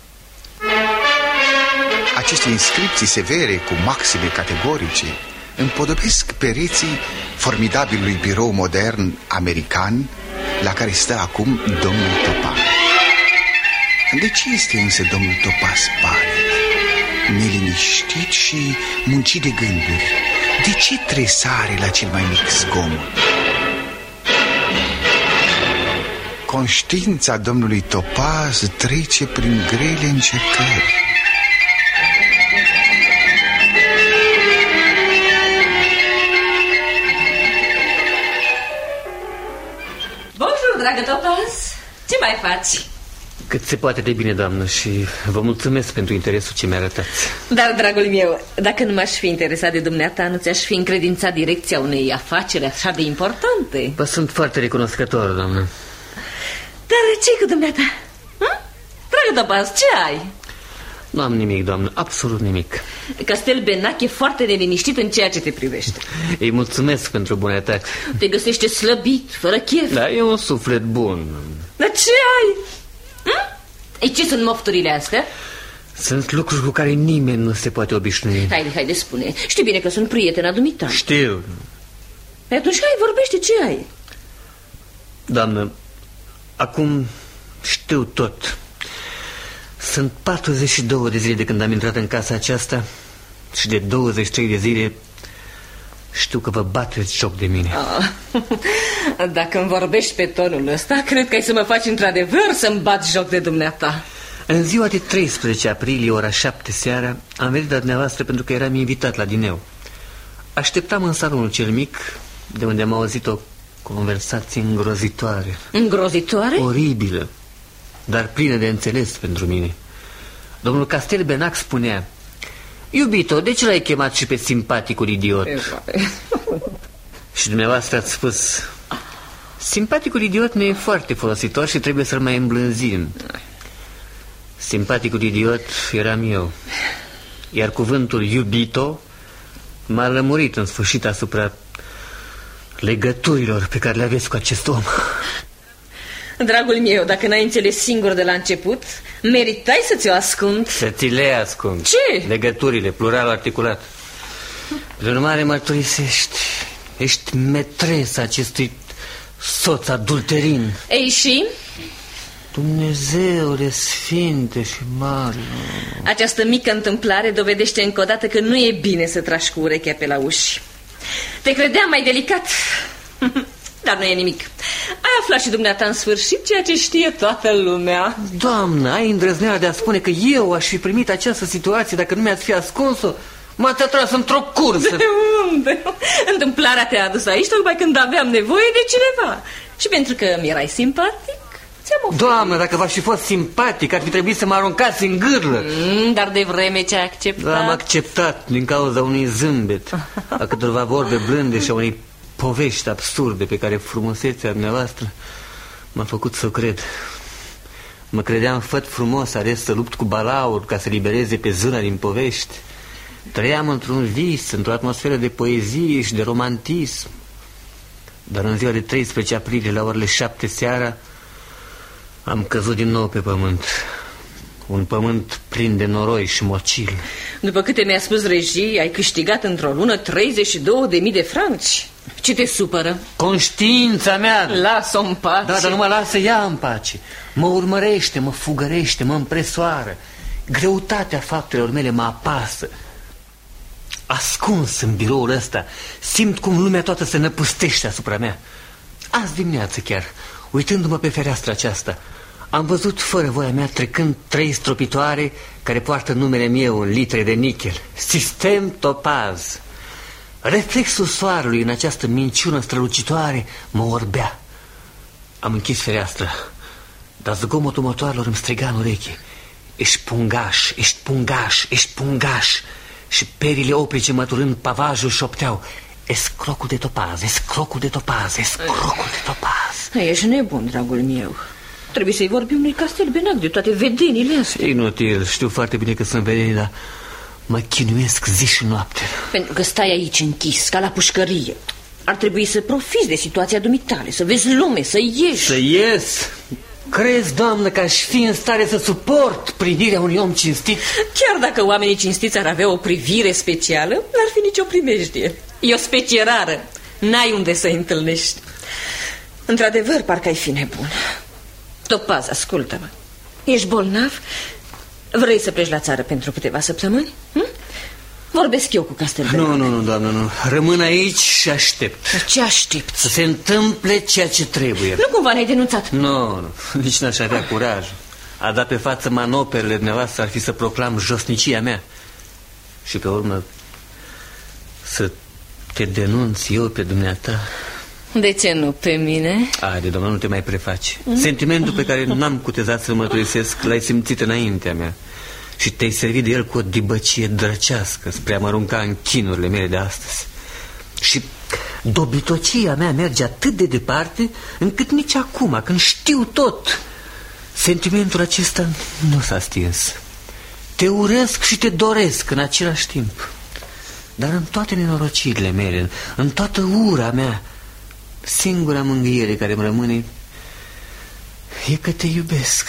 Speaker 2: Aceste inscripții severe cu maxime categorice împodobesc pereții formidabilului birou modern american la care stă acum domnul Topaz. De ce este însă domnul Topaz palid, neliniștit și muncit de gânduri? De ce tresare la cel mai mic zgomot? Conștiința domnului Topaz trece prin grele încercări.
Speaker 14: Bonjour, dragă Topaz. Ce mai faci?
Speaker 6: Cât se poate de bine, doamnă, și vă mulțumesc pentru interesul ce mi-arătați.
Speaker 14: Dar, dragul meu, dacă nu m-aș fi interesat de dumneata, nu ți-aș fi încredințat direcția unei afaceri așa de importante.
Speaker 6: Vă sunt foarte recunoscător, doamnă.
Speaker 14: Dar ce-i cu dumneata? Dragă Topaz, ce ai?
Speaker 6: Nu am nimic, doamnă, absolut nimic.
Speaker 14: Castel Benac e foarte neliniștit în ceea ce te privește.
Speaker 6: Îi mulțumesc pentru bunătate.
Speaker 14: Te găsește slăbit, fără chef.
Speaker 6: Da, e un suflet bun.
Speaker 14: Dar ce ai? Ei, ce sunt mofturile astea?
Speaker 6: Sunt lucruri cu care nimeni nu se poate obișnui.
Speaker 14: Haide, spune. Știi bine că sunt prietena dumitale.
Speaker 6: Știu.
Speaker 14: Păi atunci hai, vorbește, ce ai?
Speaker 6: Doamnă, acum știu tot. Sunt 42 de zile de când am intrat în casa aceasta și de 23 de zile știu că vă bateți joc de mine.
Speaker 14: Dacă îmi vorbești pe tonul ăsta, cred că ai să mă faci într-adevăr să-mi bat joc de dumneata.
Speaker 6: În ziua de 13 aprilie, ora 7 seara, am venit la dumneavoastră pentru că eram invitat la dineu. Așteptam în salonul cel mic, de unde am auzit o conversație îngrozitoare.
Speaker 14: Îngrozitoare?
Speaker 6: Oribilă, dar plină de înțeles pentru mine. Domnul Castel Benac spunea: iubito, de ce l-ai chemat și pe simpaticul idiot? Și dumneavoastră ați spus: simpaticul idiot ne e foarte folositor și trebuie să-l mai îmblânzim. Simpaticul idiot eram eu, iar cuvântul iubito m-a lămurit în sfârșit asupra legăturilor pe care le aveți cu acest om.
Speaker 14: Dragul meu, dacă n-ai înțeles singur de la început, meritai să ți-o ascund.
Speaker 6: Să ți le ascund.
Speaker 14: Ce?
Speaker 6: Legăturile, plural articulat. Prin urmare, mărturisești. Ești metresa acestui soț adulterin.
Speaker 14: Ei, și?
Speaker 6: Dumnezeule sfinte și mare.
Speaker 14: Această mică întâmplare dovedește încă o dată că nu e bine să tragi cu urechea pe la uși. Te credeam mai delicat, dar nu e nimic. Ai aflat și dumneata în sfârșit ceea ce știe toată lumea.
Speaker 6: Doamnă, ai îndrăzneala de a spune că eu aș fi primit această situație dacă nu mi-ați fi ascuns-o? M-ați atras într-o cursă.
Speaker 14: De unde? Întâmplarea te-a adus aici tocmai când aveam nevoie de cineva. Și pentru că mi-erai simpatic, ți-am oferit.
Speaker 6: Doamnă, dacă v-aș fi fost simpatic, ar fi trebuit să mă aruncați în gârlă.
Speaker 14: Dar de vreme ce ai acceptat.
Speaker 6: Am acceptat din cauza unui zâmbet, a câteva vorbe blânde și a unei povești absurde pe care frumusețea dumneavoastră m-a făcut să o cred. Mă credeam făt frumos, ales să lupt cu balaur ca să libereze pe zâna din povești. Trăiam într-un vis, într-o atmosferă de poezie și de romantism. Dar în ziua de 13 aprilie, la orele 7 seara, am căzut din nou pe pământ. Un pământ plin de noroi și mocil.
Speaker 14: După câte mi-a spus Regie, ai câștigat într-o lună 32.000 de franci. Ce te supără?
Speaker 6: Conștiința mea.
Speaker 14: Lasă-o în pace.
Speaker 6: Da, dar nu mă lasă ea în pace. Mă urmărește, mă fugărește, mă împresoară. Greutatea faptelor mele mă apasă. Ascuns în biroul ăsta, simt cum lumea toată se năpustește asupra mea. Azi dimineață chiar, uitându-mă pe fereastra aceasta, am văzut fără voia mea trecând 3 stropitoare care poartă numele meu în litere de nichel. Sistem Topaz. Reflexul soarelui în această minciună strălucitoare mă orbea. Am închis fereastra, dar zgomotul motoarelor îmi striga în ureche. Ești pungaș, ești pungaș, ești pungaș. Și perile oprice măturând pavajul șopteau: escrocul de topaz, escrocul de topaz, escrocul de topaz.
Speaker 14: Ești nebun, dragul meu. Trebuie să-i vorbim lui Castelbenac de toate vedenile astea.
Speaker 6: Inutil, știu foarte bine că sunt vedeni, dar mă chinuiesc zi și noapte.
Speaker 14: Pentru că stai aici închis, ca la pușcărie. Ar trebui să profiți de situația dumitale, să vezi lume, să ieși.
Speaker 6: Să ies? Crezi, doamnă, că aș fi în stare să suport privirea unui om cinstit?
Speaker 14: Chiar dacă oamenii cinstiți ar avea o privire specială, n-ar fi nicio primejdie. E o specie rară, n-ai unde să-i întâlnești. Într-adevăr, parcă ai fi nebun. Topaz, ascultă-mă. Ești bolnav? Vrei să pleci la țară pentru câteva săptămâni? Vorbesc eu cu Castelbenac.
Speaker 6: Nu, doamnă, nu. Rămân aici și aștept.
Speaker 14: Ce aștepți?
Speaker 6: Să se întâmple ceea ce trebuie.
Speaker 14: Nu cumva ne-ai denunțat?
Speaker 6: Nu, nici n-aș avea curaj. A da pe față manoperele dumneavoastră ar fi să proclam josnicia mea. Și pe urmă să te denunț eu pe dumneata.
Speaker 14: De ce nu pe mine?
Speaker 6: Haide, doamnă, nu te mai prefaci. Sentimentul pe care n-am cutezat să-l mărturisesc l-ai simțit înaintea mea. Și te-ai servit de el cu o dibăcie drăcească spre a mă arunca în chinurile mele de astăzi. Și dobitocia mea merge atât de departe încât nici acum, când știu tot, sentimentul acesta nu s-a stins. Te urăsc și te doresc în același timp. Dar în toate nenorocirile mele, în toată ura mea, singura mângâiere care îmi rămâne e că te iubesc.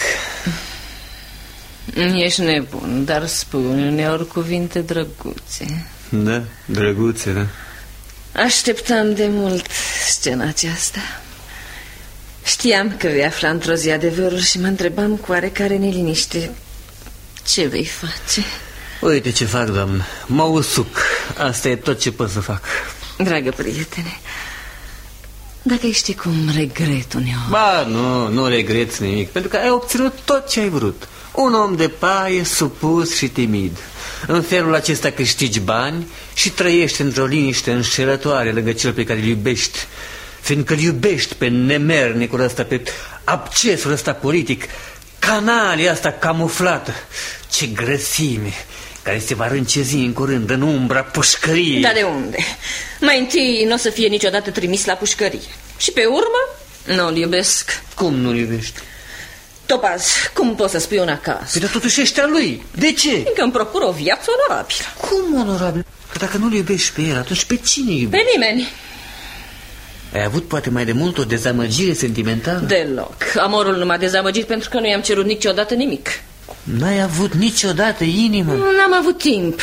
Speaker 14: Ești nebun, dar spune uneori cuvinte drăguțe.
Speaker 6: Da, drăguțe, da.
Speaker 14: Așteptam de mult scena aceasta. Știam că vei afla într-o zi adevărul și mă întrebam cu oarecare neliniște: ce vei face?
Speaker 6: Uite ce fac, doamnă, mă usuc. Asta e tot ce pot să fac.
Speaker 14: Dragă prietene, dacă ai ști cum regret uneori.
Speaker 6: Ba, nu regreți nimic, pentru că ai obținut tot ce ai vrut. Un om de paie, supus și timid. În felul acesta câștigi bani și trăiești într-o liniște înșelătoare lângă cel pe care îl iubești. Fiindcă îl iubești pe nemernicul ăsta, pe abcesul ăsta politic, canalia asta camuflată. Ce grăsime, care se va râncezi în curând în umbra pușcăriei.
Speaker 14: Dar de unde? Mai întâi nu o să fie niciodată trimis la pușcărie. Și pe urmă nu-l iubesc.
Speaker 6: Cum nu-l iubești?
Speaker 14: Topaz, cum poți să spui una acasă?
Speaker 6: Păi, dar totuși ești a lui. De ce?
Speaker 14: Că îmi procură o viață onorabilă.
Speaker 6: Cum onorabilă? Că dacă nu-l iubești pe el, atunci pe cine iubești?
Speaker 14: Pe nimeni.
Speaker 6: Ai avut poate mai de mult o dezamăgire sentimentală?
Speaker 14: Deloc. Amorul nu m-a dezamăgit pentru că nu i-am cerut niciodată nimic.
Speaker 6: N-ai avut niciodată inimă?
Speaker 14: N-am avut timp.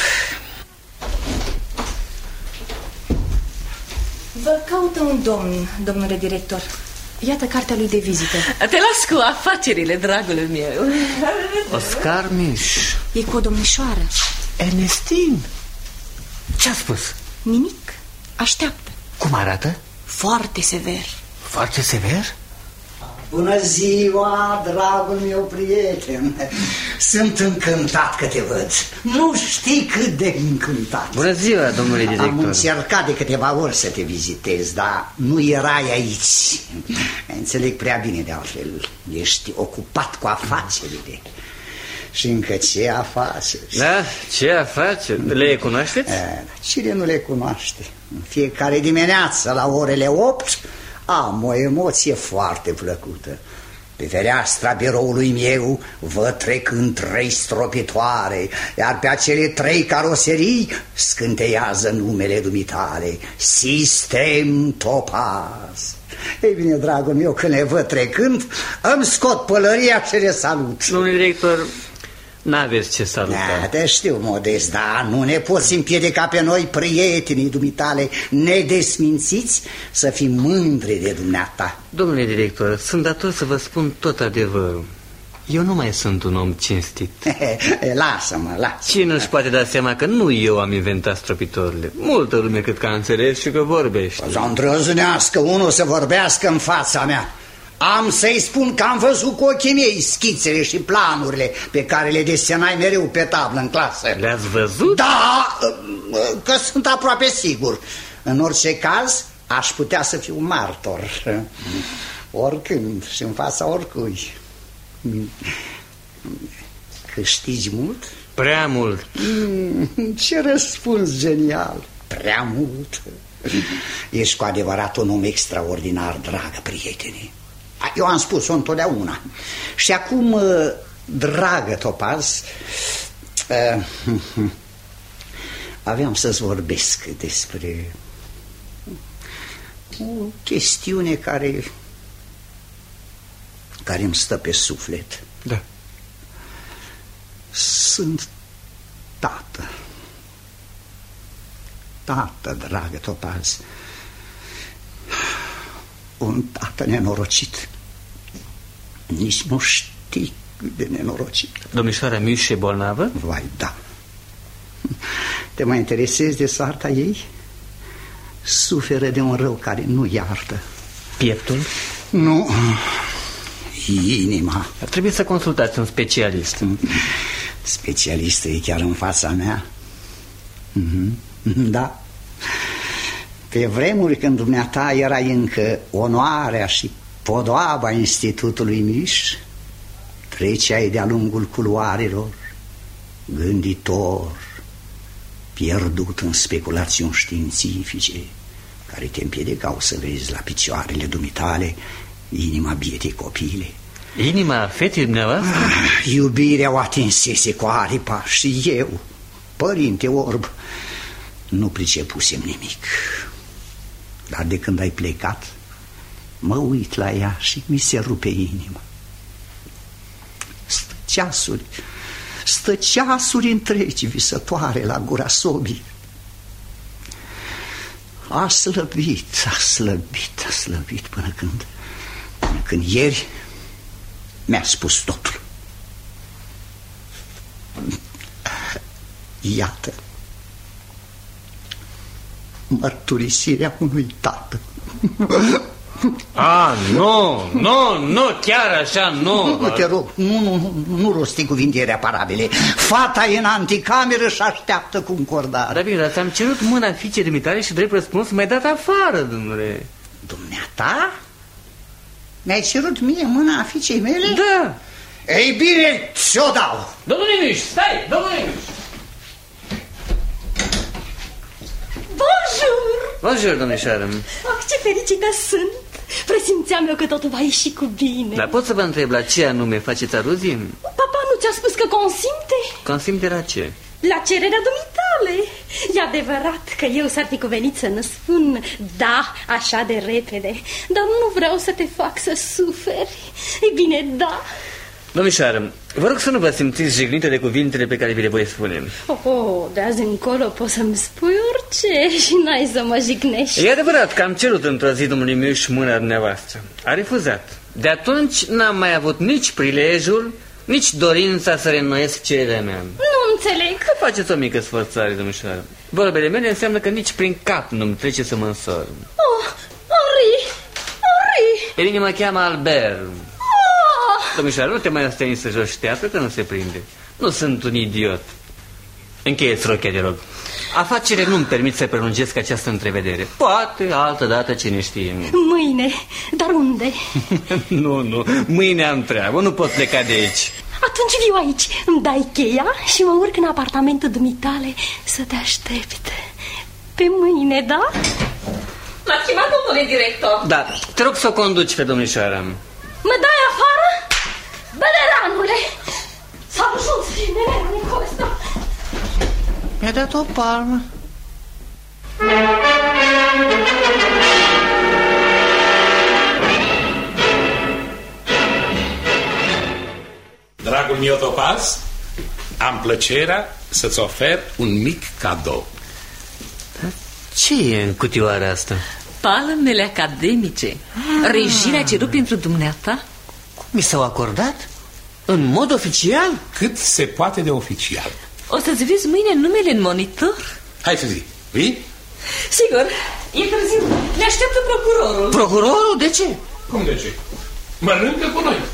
Speaker 17: Vă caută un domn, domnule director. Iată cartea lui de vizită.
Speaker 14: Te las cu afacerile, dragul meu.
Speaker 6: Oscar Miș.
Speaker 17: E cu o domnișoară.
Speaker 6: Ernestine. Ce-a spus?
Speaker 17: Nimic. Așteaptă.
Speaker 6: Cum arată?
Speaker 17: Foarte sever.
Speaker 6: Foarte sever?
Speaker 8: Bună ziua, dragul meu prieten. Sunt încântat că te văd. Nu știi cât de încântat.
Speaker 6: Bună ziua, domnule director.
Speaker 8: Am încercat de câteva ori să te vizitez, dar nu erai aici. Înțeleg prea bine de altfel. Ești ocupat cu afacerile. Și încă ce afaceri.
Speaker 6: Da, ce afaceri? Le cunoașteți?
Speaker 8: Cine nu le cunoaște? În fiecare dimineață la orele 8 am o emoție foarte plăcută. Pe fereastra biroului meu văd trecând 3 stropitoare, iar pe acele 3 caroserii scânteiază numele dumitale: Sistem Topaz. Ei bine, dragul meu, când le văd trecând, îmi scot pălăria și le salut.
Speaker 6: Domnule director, n-aveți ce saluta.
Speaker 8: Da, te știu, Modest, dar nu ne poți împiedica pe noi, prietenii dumitale nedesmințiți, să fim mândri de dumneata.
Speaker 6: Domnule director, sunt dator să vă spun tot adevărul. Eu nu mai sunt un om cinstit.
Speaker 8: Lasă-mă, lasă.
Speaker 6: Cine își poate da seama că nu eu am inventat stropitorile? Multă lume cred că a înțeles și că vorbește.
Speaker 8: Să îndrăznească unul să vorbească în fața mea. Am să-i spun că am văzut cu ochii mei schițele și planurile pe care le desenai mereu pe tablă în clasă.
Speaker 6: Le-ați văzut?
Speaker 8: Da, că sunt aproape sigur. În orice caz, aș putea să fiu martor. Oricând și în fața oricui. Câștigi mult?
Speaker 6: Prea mult.
Speaker 8: Ce răspuns genial. Prea mult. Ești cu adevărat un om extraordinar, dragă prietene. Eu am spus-o întotdeauna. Și acum, dragă Topaz, aveam să-ți vorbesc despre o chestiune care îmi stă pe suflet.
Speaker 6: Da.
Speaker 8: Sunt tată. Tată, dragă Topaz. Un tată nenorocit. Nici nu știi cât de nenorocit.
Speaker 6: Domnișoara Miuș e bolnavă?
Speaker 8: Vai, da. Te mai interesezi de soarta ei? Suferă de un rău care nu iartă.
Speaker 6: Pieptul?
Speaker 8: Nu. Inima.
Speaker 6: Ar trebui să consultați un specialist.
Speaker 8: Specialistul e chiar în fața mea? Da. Pe vremuri când dumneata erai încă onoarea și podoaba Institutului Miș, treceai de-a lungul culoarelor, gânditor, pierdut în speculațiuni științifice care te împiedicau să vezi la picioarele dumitale inima bietei copile.
Speaker 6: Inima fetei dumneavoastră?
Speaker 8: Iubirea o atinsese cu aripa și eu, părinte orb, nu pricepusem nimic. Dar de când ai plecat, mă uit la ea și mi se rupe inima. Stă ceasuri întregi visătoare la gura sobii. A slăbit până când ieri mi-a spus totul. Iată mărturisirea unui tată.
Speaker 6: Nu, chiar așa, nu.
Speaker 8: Nu te rog, nu rosti cuvinte reparabile. Fata e în anticameră și așteaptă cu încordare.
Speaker 6: Dar bine, dar ți-am cerut mâna fiicei dumitale și drept răspuns m-ai dat afară, domnule.
Speaker 8: Dumneata? Mi-ai cerut mie mâna fiicei mele?
Speaker 6: Da.
Speaker 8: Ei bine, ți-o dau.
Speaker 12: Domnule Miș, stai, domnule Miș.
Speaker 6: Bonjour, domnișoară.
Speaker 7: Ah, ce fericită sunt. Presimțeam eu că totul va ieși cu bine.
Speaker 6: Dar pot să vă întreb la ce anume faceți aluzie?
Speaker 7: Papa nu ți-a spus că consimte?
Speaker 6: Consimte la ce?
Speaker 7: La cererea dumitale. E adevărat că eu s-ar fi cuvenit să nu spun da așa de repede, dar nu vreau să te fac să suferi. E bine, da.
Speaker 6: Domnișoară, vă rog să nu vă simțiți jignită de cuvintele pe care vi le voi spune.
Speaker 7: De azi încolo poți să-mi spui orice și n-ai să mă jignești.
Speaker 6: E adevărat că am cerut într-o zi domnului Miuș mâna dumneavoastră. A refuzat. De atunci n-am mai avut nici prilejul, nici dorința să reînnoiesc cererea mea.
Speaker 7: Nu înțeleg.
Speaker 6: Să faceți o mică sforțare, domnișoară. Vorbele mele înseamnă că nici prin cap nu-mi trece să mă însor.
Speaker 7: Henri!
Speaker 6: Elini mă cheamă Albert. Domnișoară, nu te mai osteni să joci teatru, că nu se prinde. Nu sunt un idiot. Încheieți rochia, de rog. Afacerile nu-mi permit să prelungesc această întrevedere. Poate altă dată, cine știe.
Speaker 7: Mâine, dar unde?
Speaker 6: Nu, mâine am treabă, nu pot pleca de aici.
Speaker 7: Atunci viu aici, îmi dai cheia și mă urc în apartamentul dumitale să te aștept. Pe mâine, da?
Speaker 14: M-a chemat domnule director.
Speaker 6: Da, te rog să o conduci pe domnișoara.
Speaker 7: Mă dai afară? Beleranule! S-a ajuns nemernicul ăsta.
Speaker 11: Mi-a dat o palmă.
Speaker 15: Dragul meu Topaz, am plăcerea să-ți ofer un mic cadou.
Speaker 6: Ce e în cutioara asta?
Speaker 14: Palmele academice. Regia a cerut pentru dumneata.
Speaker 6: Mi s-au acordat? În mod oficial?
Speaker 15: Cât se poate de oficial.
Speaker 14: O să-ți vezi mâine numele în monitor?
Speaker 15: Hai să zic, vii?
Speaker 14: Sigur, e târziu. Ne așteaptă procurorul.
Speaker 6: Procurorul? De ce?
Speaker 15: Cum de ce? Mănâncă cu noi.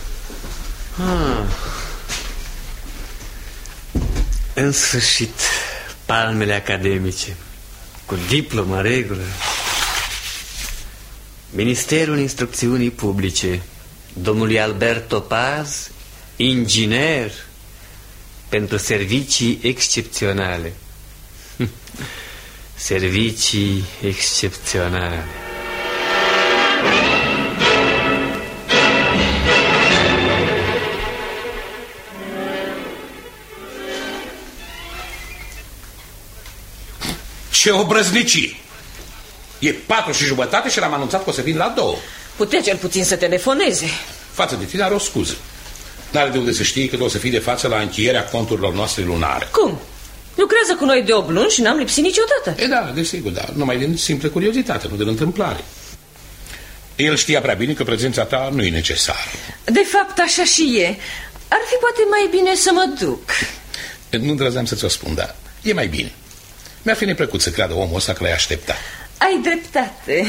Speaker 6: În sfârșit, palmele academice, cu diplomă, regulă. Ministerul Instrucțiunii Publice, domnului Albert Topaz, inginer pentru servicii excepționale. Servicii excepționale.
Speaker 15: Ce obrăznicie! E 4:30 și l-am anunțat că o să vin la 2.
Speaker 14: Putea cel puțin să telefoneze.
Speaker 15: Față de tine are o scuză. N-are de unde să știi că o să fii de față la încheierea conturilor noastre lunare.
Speaker 14: Cum? Lucrează cu noi de 8 luni și n-am lipsit niciodată.
Speaker 15: E da, desigur, dar numai din simplă curiozitate, nu din întâmplare. El știa prea bine că prezența ta nu e necesară.
Speaker 14: De fapt, așa și e. Ar fi poate mai bine să mă duc.
Speaker 15: Nu îndrăzeam să ți-o spun, dar e mai bine. Mi-ar fi neplăcut să creadă omul ăsta că l-ai așteptat.
Speaker 14: Ai dreptate.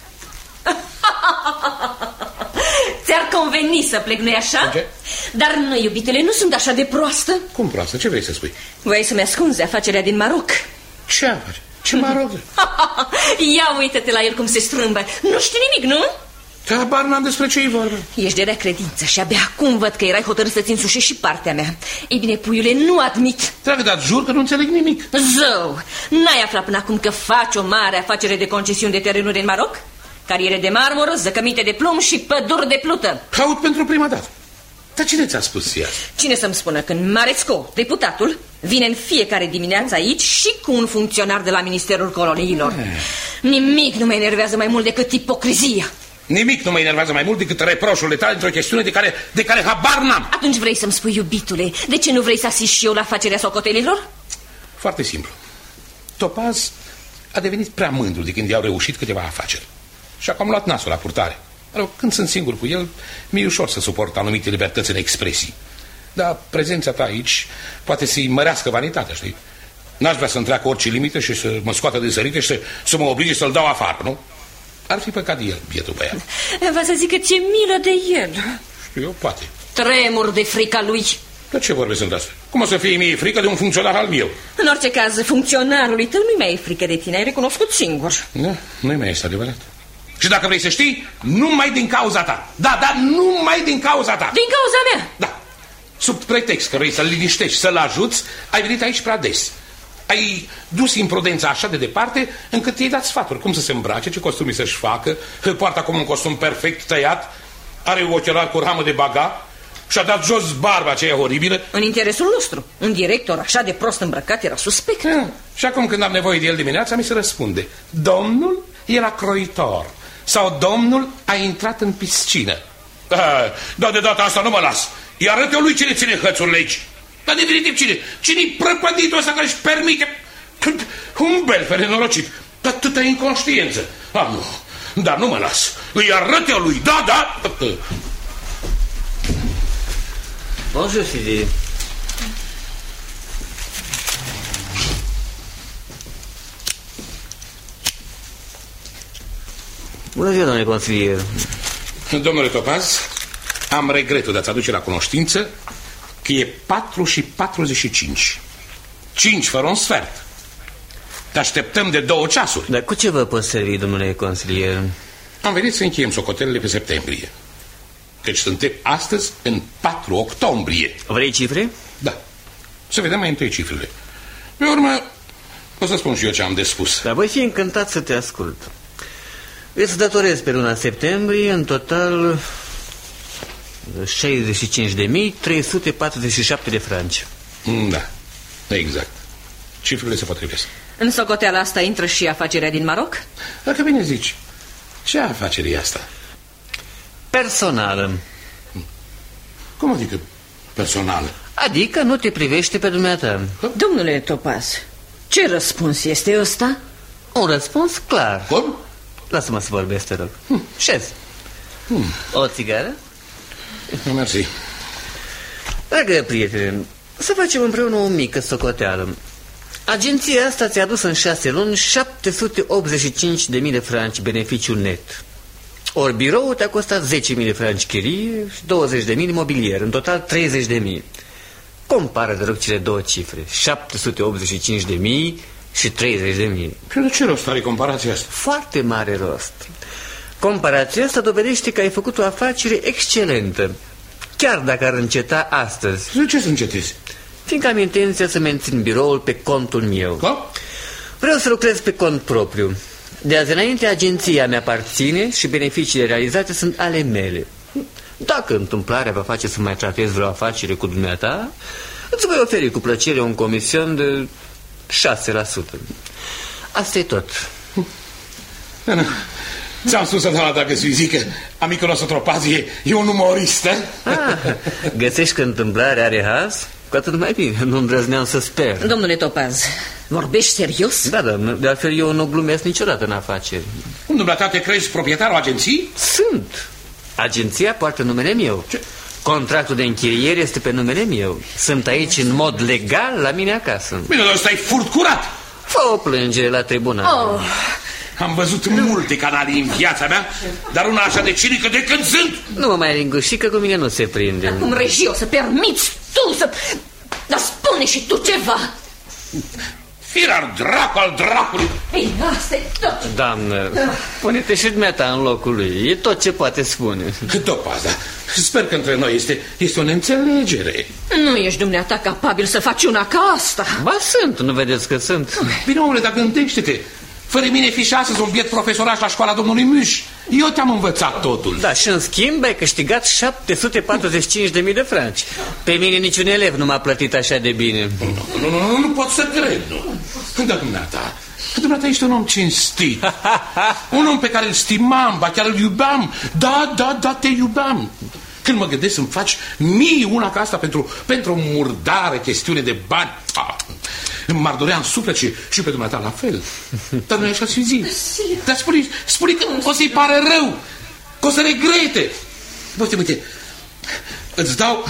Speaker 14: Ți-ar conveni să plec, nu-i așa?
Speaker 15: Ce?
Speaker 14: Dar noi, iubitele, nu sunt așa de proastă.
Speaker 15: Cum proastă? Ce vrei să spui?
Speaker 14: Vrei să-mi ascunzi afacerea din Maroc?
Speaker 15: Ce afacere? Ce Maroc?
Speaker 14: Ia uită-te la el cum se strâmbă. Nu știi nimic, nu?
Speaker 15: Habar n-am despre ce-i vorba.
Speaker 14: Ești de rea credință și abia acum văd că erai hotărât să-ți însușești și partea mea. Ei bine, puiule, nu admit.
Speaker 15: Dragă, dar jur că nu înțeleg nimic.
Speaker 14: Zău, n-ai aflat până acum că faci o mare afacere de concesiuni de terenuri în Maroc? Cariere de marmură, zăcăminte de plumb și păduri de plută.
Speaker 15: Aud pentru prima dată. Dar cine ți-a spus ea?
Speaker 14: Cine să-mi spună când Maresco, deputatul, vine în fiecare dimineață aici și cu un funcționar de la Ministerul Coloniilor? Nimic nu mă enervează mai mult decât ipocrizia.
Speaker 15: Nimic nu mă enervează mai mult decât reproșurile tale într-o chestiune de care habar n-am.
Speaker 14: Atunci vrei să-mi spui, iubitule, de ce nu vrei să asist și eu la afacerea socotelilor?
Speaker 15: Foarte simplu. Topaz a devenit prea mândru de când i-au reușit câteva afaceri. Și acum am luat nasul la purtare. Când sunt singur cu el, mi-e ușor să suport anumite libertăți în expresii. Dar prezența ta aici poate să-i mărească vanitatea, știi? N-aș vrea să-mi treacă orice limită și să mă scoată de sărite și să mă oblige să-l dau afară, nu? Ar fi păcat de el, bietul băiat.
Speaker 14: Va să zic că ți-e milă de el.
Speaker 15: Știu eu, poate.
Speaker 14: Tremur de frica lui.
Speaker 15: Dar ce vorbesc în asta? Cum o să fie mie frică de un funcționar al meu?
Speaker 14: În orice caz, funcționarului tău nu-i mai e frică de tine, ai recunoscut singur.
Speaker 15: Da, nu-i mai este adevărat. Și dacă vrei să știi, numai din cauza ta. Da, numai din cauza ta.
Speaker 14: Din cauza mea?
Speaker 15: Da. Sub pretext că vrei să-l liniștești, să-l ajuți, ai venit aici prea des. Ai dus imprudența așa de departe încât i-ai dat sfaturi. Cum să se îmbrace, ce costumi să-și facă. Poartă acum un costum perfect tăiat, are ochelari cu ramă de baga și-a dat jos barba aceea oribilă.
Speaker 14: În interesul nostru, un director așa de prost îmbrăcat era suspect.
Speaker 15: Și acum când am nevoie de el dimineața, mi se răspunde: domnul era croitor sau domnul a intrat în piscină. Da, de data asta nu mă las. Îi arăt eu lui cine ține hățurile aici. Dar definitiv cine-i prăpăditul ăsta care își permite un belfer nenorocit, atâta inconștiență. Nu, dar nu mă las. Îi arăt eu lui, da.
Speaker 6: Bonjour, Fidie. Bună ziua, domnule consilier.
Speaker 15: Domnule Topaz, am regretul de a-ți aduce la cunoștință că e 4:45. 5 fără un sfert. Te așteptăm de 2 ceasuri.
Speaker 6: Dar cu ce vă pot servi, domnule consilier?
Speaker 15: Am venit să încheiem socotelele pe septembrie. Căci suntem astăzi în 4 octombrie.
Speaker 6: Vrei cifre?
Speaker 15: Da. Să vedem mai întâi cifrele. Pe urmă, o să spun și eu ce am de spus.
Speaker 6: Dar voi fi încântat să te ascult. Îți datorez pe luna septembrie în total 65.347 de franci.
Speaker 15: Da, exact. Cifrele se potrivesc.
Speaker 14: În socoteala asta intră și afacerea din Maroc?
Speaker 15: Dacă bine zici, ce afacere e asta?
Speaker 6: Personală.
Speaker 15: Cum adică personală?
Speaker 6: Adică nu te privește pe dumneata.
Speaker 14: Domnule Topaz, ce răspuns este ăsta?
Speaker 6: Un răspuns clar.
Speaker 15: Cum?
Speaker 6: Lasă-mă să vorbesc, te rog. Șez. O țigară?
Speaker 15: Mersi.
Speaker 6: Dragă prietene, să facem împreună o mică socoteală. Agenția asta ți-a adus în 6 luni 785.000 de franci beneficiu net. Ori biroul te-a costat 10.000 de franci chirie și 20.000 de mobilier, în total 30.000. Compară, de rog, cele două cifre, 785.000 și 30.000.
Speaker 15: De ce rost are comparația asta?
Speaker 6: Foarte mare rost. Comparația asta dovedește că ai făcut o afacere excelentă, chiar dacă ar înceta astăzi.
Speaker 15: De ce să încetezi?
Speaker 6: Fiindcă am intenția să mențin biroul pe contul meu. Vreau să lucrez pe cont propriu. De azi înainte, agenția mea aparține și beneficiile realizate sunt ale mele. Dacă întâmplarea va face să mai tratez vreo afacere cu dumneata, îți voi oferi cu plăcere un comision de 6%. Asta e tot.
Speaker 15: Ți-am spus întotdeauna, dacă îți zic că amicul nostru Topazie e un umorist.
Speaker 6: Găsești că întâmplarea are haz? Cu atât mai bine, nu îndrăzneam să sper.
Speaker 14: Domnule Topaz, vorbești serios?
Speaker 6: Da, de altfel eu nu glumesc niciodată în afaceri.
Speaker 15: Dumneata te crezi proprietarul agenției?
Speaker 6: Sunt. Agenția poartă numele meu. Ce? Contractul de închiriere este pe numele meu. Sunt aici în mod legal la mine acasă.
Speaker 15: Bine, dar ăsta e furt curat.
Speaker 6: Fă o plângere la tribunal.
Speaker 15: Am văzut multe canalii în viața mea, dar una așa de cinică de când sunt.
Speaker 6: Nu mă mai linguși, că cu mine nu se prinde.
Speaker 14: Acum, Regie, o să permiți tu să... Dar spune și tu ceva.
Speaker 15: Firar dracu al dracului.
Speaker 14: Ei, asta e tot.
Speaker 6: Doamnă, pune-te și dumneata în locul lui. E tot ce poate spune.
Speaker 15: Topaza, sper că între noi este o neînțelegere.
Speaker 14: Nu ești dumneata capabil să faci una ca asta.
Speaker 6: Ba sunt, nu vedeți că sunt.
Speaker 15: Bine, omule, dar gândește-te. Fără mine fi și astăzi un biet profesoraș la școala domnului Muș. Eu te-am învățat totul.
Speaker 6: Da, și în schimb ai câștigat 745.000 de franci. Pe mine niciun elev nu m-a plătit așa de bine.
Speaker 15: Nu pot să cred, nu. Da, dumneata ești un om cinstit. Un om pe care îl stimam, ba chiar îl iubeam. Da, te iubeam. Când mă gândesc să-mi faci mie una ca asta pentru o murdară chestiune de bani, m-ar dorea în suflet și pe dumneata la fel. Dar nu e așa să-i zic. Dar spune că o să-i pare rău, că o să regrete. Uite, îți dau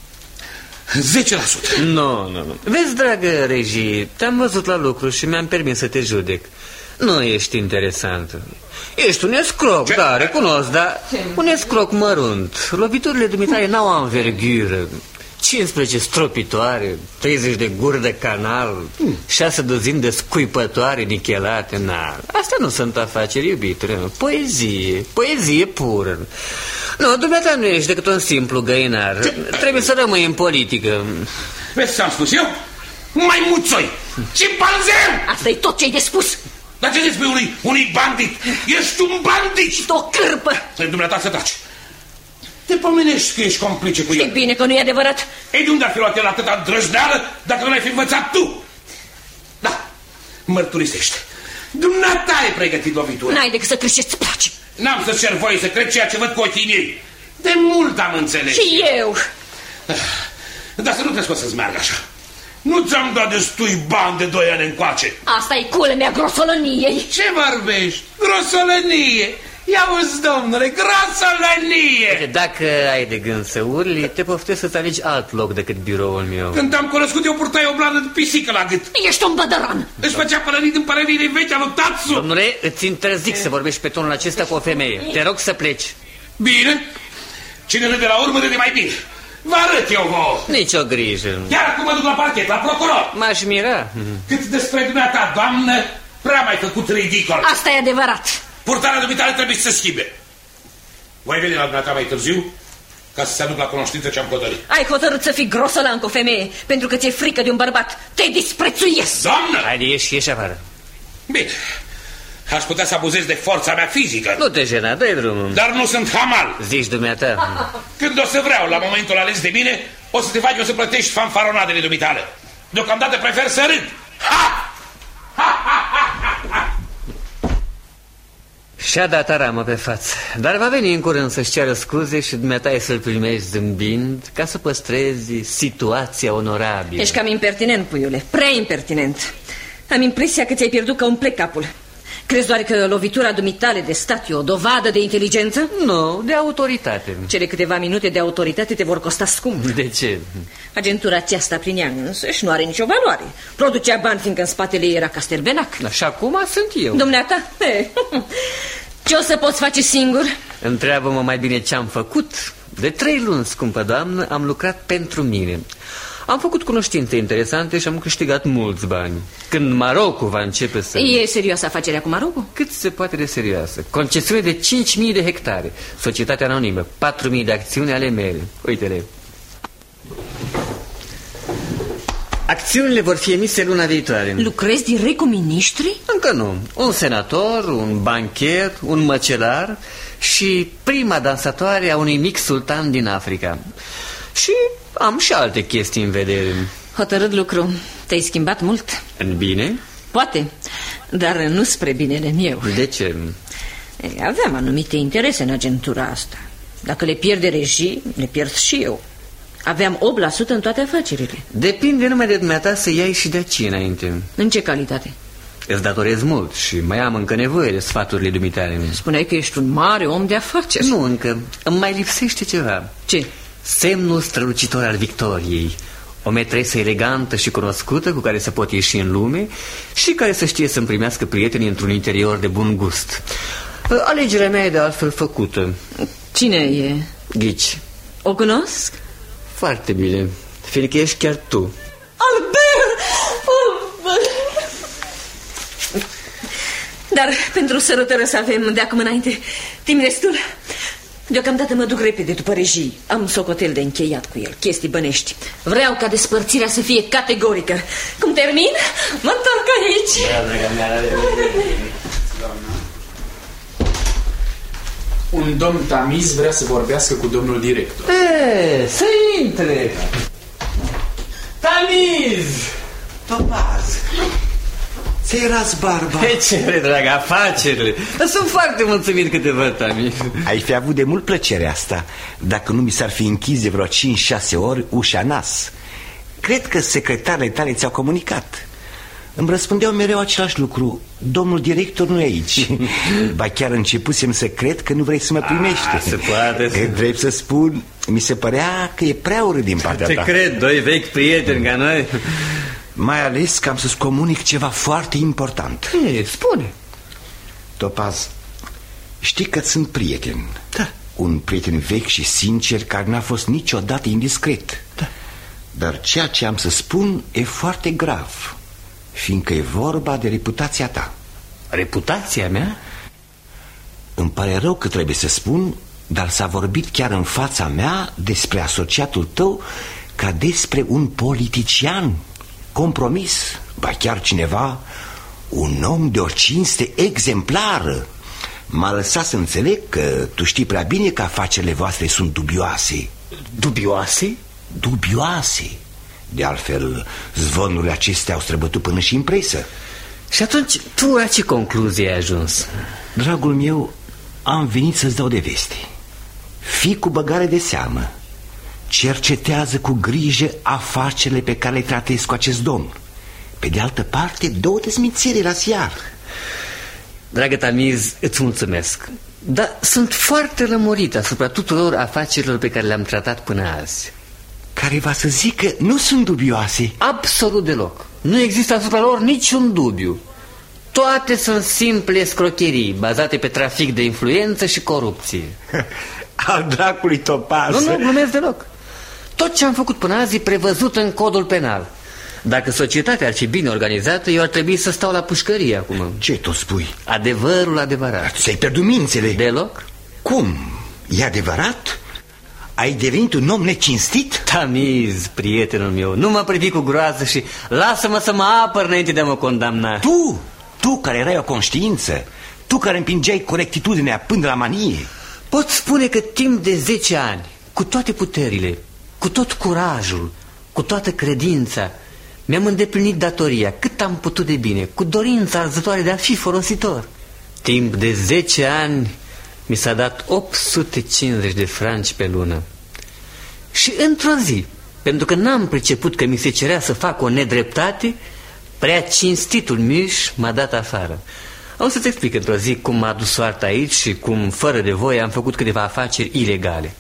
Speaker 15: 10%.
Speaker 6: Nu. Vezi, dragă Regie, te-am văzut la lucru și mi-am permis să te judec. Nu ești interesant. Ești un escroc, ce? Da, recunosc, dar un escroc mărunt. Loviturile dumitale n-au anvergură. 15 stropitoare, 30 de guri de canal, 6 dozini de scuipătoare nichelate. Astea nu sunt afaceri, iubitule. Poezie pură. Nu, dumneata nu ești decât un simplu găinar. Trebuie să rămâi în politică.
Speaker 15: Vezi ce am spus eu? Mai muțoi! Cimpanzeu!
Speaker 14: Asta e tot ce ai de spus.
Speaker 15: Dar ce spui unui bandit? Ești un bandit!
Speaker 14: Ești o cârpă!
Speaker 15: Dumneata să taci. Te pomenești că ești complice cu el.
Speaker 14: E bine că nu e adevărat.
Speaker 15: Ei, de unde ar fi luat el atâta îndrăzneală dacă nu l-ai fi învățat tu? Da, mărturisește. Dumneata ai pregătit lovitura.
Speaker 14: N-ai decât să crezi ce-ți place.
Speaker 15: N-am să cer voie să cred ceea ce văd cu ochii miei. De mult am înțeles.
Speaker 14: Și eu.
Speaker 15: Dar să nu crezi că o să-ți meargă așa. Nu ți-am dat destui bani de 2 ani încoace.
Speaker 14: Asta e culmea grosolăniei.
Speaker 15: Ce vorbești? Grosolănie? Ia-uzi, domnule, grosolănie!
Speaker 6: Dacă ai de gând să urli, te poftesc să-ți alegi alt loc decât biroul meu.
Speaker 15: Când te-am cunoscut, eu purtai o blană de pisică la gât.
Speaker 14: Ești un bădăran.
Speaker 15: Își făcea pălănit în părările vechi al lui Tatsu.
Speaker 6: Domnule, îți interzic să vorbești pe tonul acesta cu o femeie. Te rog să pleci.
Speaker 15: Bine. Cine râde la urmă, râde mai bine. Vă arăt eu vouă.
Speaker 6: Nici o grijă.
Speaker 15: Chiar acum mă duc la parchet, la procuror.
Speaker 6: M-aș mira.
Speaker 15: Cât despre dumneata, doamnă, prea mai făcut ridicol.
Speaker 14: Asta e adevărat.
Speaker 15: Purtarea dumitale trebuie să se schimbe. Voi veni la dumneata mai târziu ca să se aduc la cunoștință ce-am hotărât.
Speaker 14: Ai hotărât să fii grosolan cu o femeie pentru că ți-e frică de un bărbat. Te disprețuiesc.
Speaker 15: Doamnă!
Speaker 6: Haide, ieși afară.
Speaker 15: Bine. Aș putea să abuzez de forța mea fizică.
Speaker 6: Nu te jena, dă-i drumul.
Speaker 15: Dar nu sunt hamal.
Speaker 6: Zici dumneata.
Speaker 15: Când o să vreau, la momentul ales de mine, o să te fac eu să plătești fanfaronadele dumitale. Deocamdată prefer să râd. Ha! Ha, ha, ha, ha, ha.
Speaker 6: Și-a dat aramă pe față. Dar va veni în curând să-și ceară scuze și dumneata e să-l primești zâmbind ca să păstrezi situația onorabilă.
Speaker 14: Ești cam impertinent, puiule, prea impertinent. Am impresia că ți-ai pierdut ca un plec capul. Crezi doar că lovitura dumitale de stat e o dovadă de inteligență?
Speaker 6: Nu, de autoritate.
Speaker 14: Cele câteva minute de autoritate te vor costa scump.
Speaker 6: De ce?
Speaker 14: Agentura aceasta prin ea însăși nu are nicio valoare. Producea bani fiindcă în spatele ei era Castelbenac.
Speaker 6: Și acum sunt eu.
Speaker 14: Dumneata? Ce o să poți face singur?
Speaker 6: Întreabă-mă mai bine ce am făcut. De 3 luni, scumpă doamnă, am lucrat pentru mine.
Speaker 18: Am făcut cunoștințe interesante și am câștigat mulți bani. Când Marocul va începe să...
Speaker 14: E serioasă afacerea cu Marocul?
Speaker 18: Cât se poate de serioasă. Concesiune de 5.000 de hectare. Societate anonimă, 4.000 de acțiuni ale mele. Uite-le. Acțiunile vor fi emise luna viitoare.
Speaker 14: Lucrezi direct cu miniștri?
Speaker 18: Încă nu. Un senator, un bancher, un măcelar și prima dansatoare a unui mic sultan din Africa. Și am și alte chestii în vedere.
Speaker 14: Hotărât lucru. Te-ai schimbat mult.
Speaker 18: În bine?
Speaker 14: Poate, dar nu spre binele meu.
Speaker 18: De ce?
Speaker 14: Aveam anumite interese în agentura asta. Dacă le pierde regii, le pierd și eu. Aveam 8% în toate afacerile.
Speaker 18: Depinde numai de dumneata să iei și de aici înainte.
Speaker 14: În ce calitate?
Speaker 18: Îți datorez mult și mai am încă nevoie de sfaturile dumitale.
Speaker 14: Spuneai că ești un mare om de afaceri.
Speaker 18: Nu încă, îmi mai lipsește ceva.
Speaker 14: Ce?
Speaker 18: Semnul strălucitor al victoriei. O metresă elegantă și cunoscută cu care să pot ieși în lume și care să știe să-mi primească prieteni într-un interior de bun gust. Alegerea mea e de altfel făcută.
Speaker 14: Cine e?
Speaker 18: Ghici.
Speaker 14: O cunosc?
Speaker 18: Foarte bine, fiindcă ești chiar tu.
Speaker 14: Albert! Dar pentru sărutără să avem de acum înainte timp destul. Deocamdată mă duc repede după regii. Am socotel de încheiat cu el, chestii bănești. Vreau ca despărțirea să fie categorică. Cum termin, mă întorc aici.
Speaker 18: Da, draga mea.
Speaker 13: Un domn tamiz vrea să vorbească cu domnul director.
Speaker 18: Să intre. Tamiz!
Speaker 10: Topaz, ți-ai ras barba.
Speaker 18: Ce, dragă, afacerile. Sunt foarte mulțumit că te văd, Tamiz.
Speaker 10: Ai fi avut de mult plăcerea asta dacă nu mi s-ar fi închis de vreo 5-6 ori ușa nas. Cred că secretarele tale ți-au comunicat. Îmi răspundeau mereu același lucru. Domnul director nu e aici. Ba chiar începusem să cred că nu vrei să mă primești.
Speaker 18: Se poate.
Speaker 10: E drept să spun, mi se părea că e prea urât din partea ta.
Speaker 18: Te cred, doi vechi prieteni ca noi.
Speaker 10: Mai ales că am să-ți comunic ceva foarte important.
Speaker 18: Spune.
Speaker 10: Topaz, știi că sunt prieten.
Speaker 18: Da.
Speaker 10: Un prieten vechi și sincer care n-a fost niciodată indiscret.
Speaker 18: Da.
Speaker 10: Dar ceea ce am să spun e foarte grav, fiindcă e vorba de reputația ta.
Speaker 18: Reputația mea?
Speaker 10: Îmi pare rău că trebuie să spun, dar s-a vorbit chiar în fața mea despre asociatul tău ca despre un politician compromis, ba chiar cineva, un om de o cinste exemplară. M-a lăsat să înțeleg că tu știi prea bine că afacerile voastre sunt dubioase.
Speaker 18: Dubioase?
Speaker 10: Dubioase. De altfel, zvonurile acestea au străbătut până și în presă.
Speaker 18: Și atunci, tu la ce concluzie ai ajuns?
Speaker 10: Dragul meu, am venit să-ți dau de veste. Fii cu băgare de seamă. Cercetează cu grijă afacerile pe care le tratezi cu acest domn. Pe de altă parte, dă-o dezmințire la ziar.
Speaker 18: Dragă Tamiz, îți mulțumesc. Dar sunt foarte lămurit asupra tuturor afacerilor pe care le-am tratat până azi.
Speaker 10: Care va să zic că nu sunt dubioase?
Speaker 18: Absolut deloc. Nu există asupra lor niciun dubiu. Toate sunt simple scrocherii bazate pe trafic de influență și corupție.
Speaker 10: Al dracului Topaz.
Speaker 18: Nu glumesc deloc. Tot ce am făcut până azi e prevăzut în codul penal. Dacă societatea ar fi bine organizată, eu ar trebui să stau la pușcărie acum.
Speaker 10: Ce tu spui?
Speaker 18: Adevărul adevărat.
Speaker 10: Ți-ai pierdut mințele.
Speaker 18: Deloc?
Speaker 10: Cum? E adevărat? Ai devenit un om necinstit?
Speaker 18: Tamiz, prietenul meu, nu mă privi cu groază și lasă-mă să mă apăr înainte de a mă condamna.
Speaker 10: Tu care erai o conștiință, tu care împingeai corectitudinea până la manie.
Speaker 18: Pot spune că timp de 10 ani, cu toate puterile, cu tot curajul, cu toată credința, mi-am îndeplinit datoria cât am putut de bine, cu dorința arzătoare de a fi folositor. Timp de 10 ani mi s-a dat 850 de franci pe lună. Și într-o zi, pentru că n-am priceput că mi se cerea să fac o nedreptate, prea cinstitul Miș m-a dat afară. O să-ți explic într-o zi cum m-a dus soarta aici și cum, fără de voie, am făcut câteva afaceri ilegale.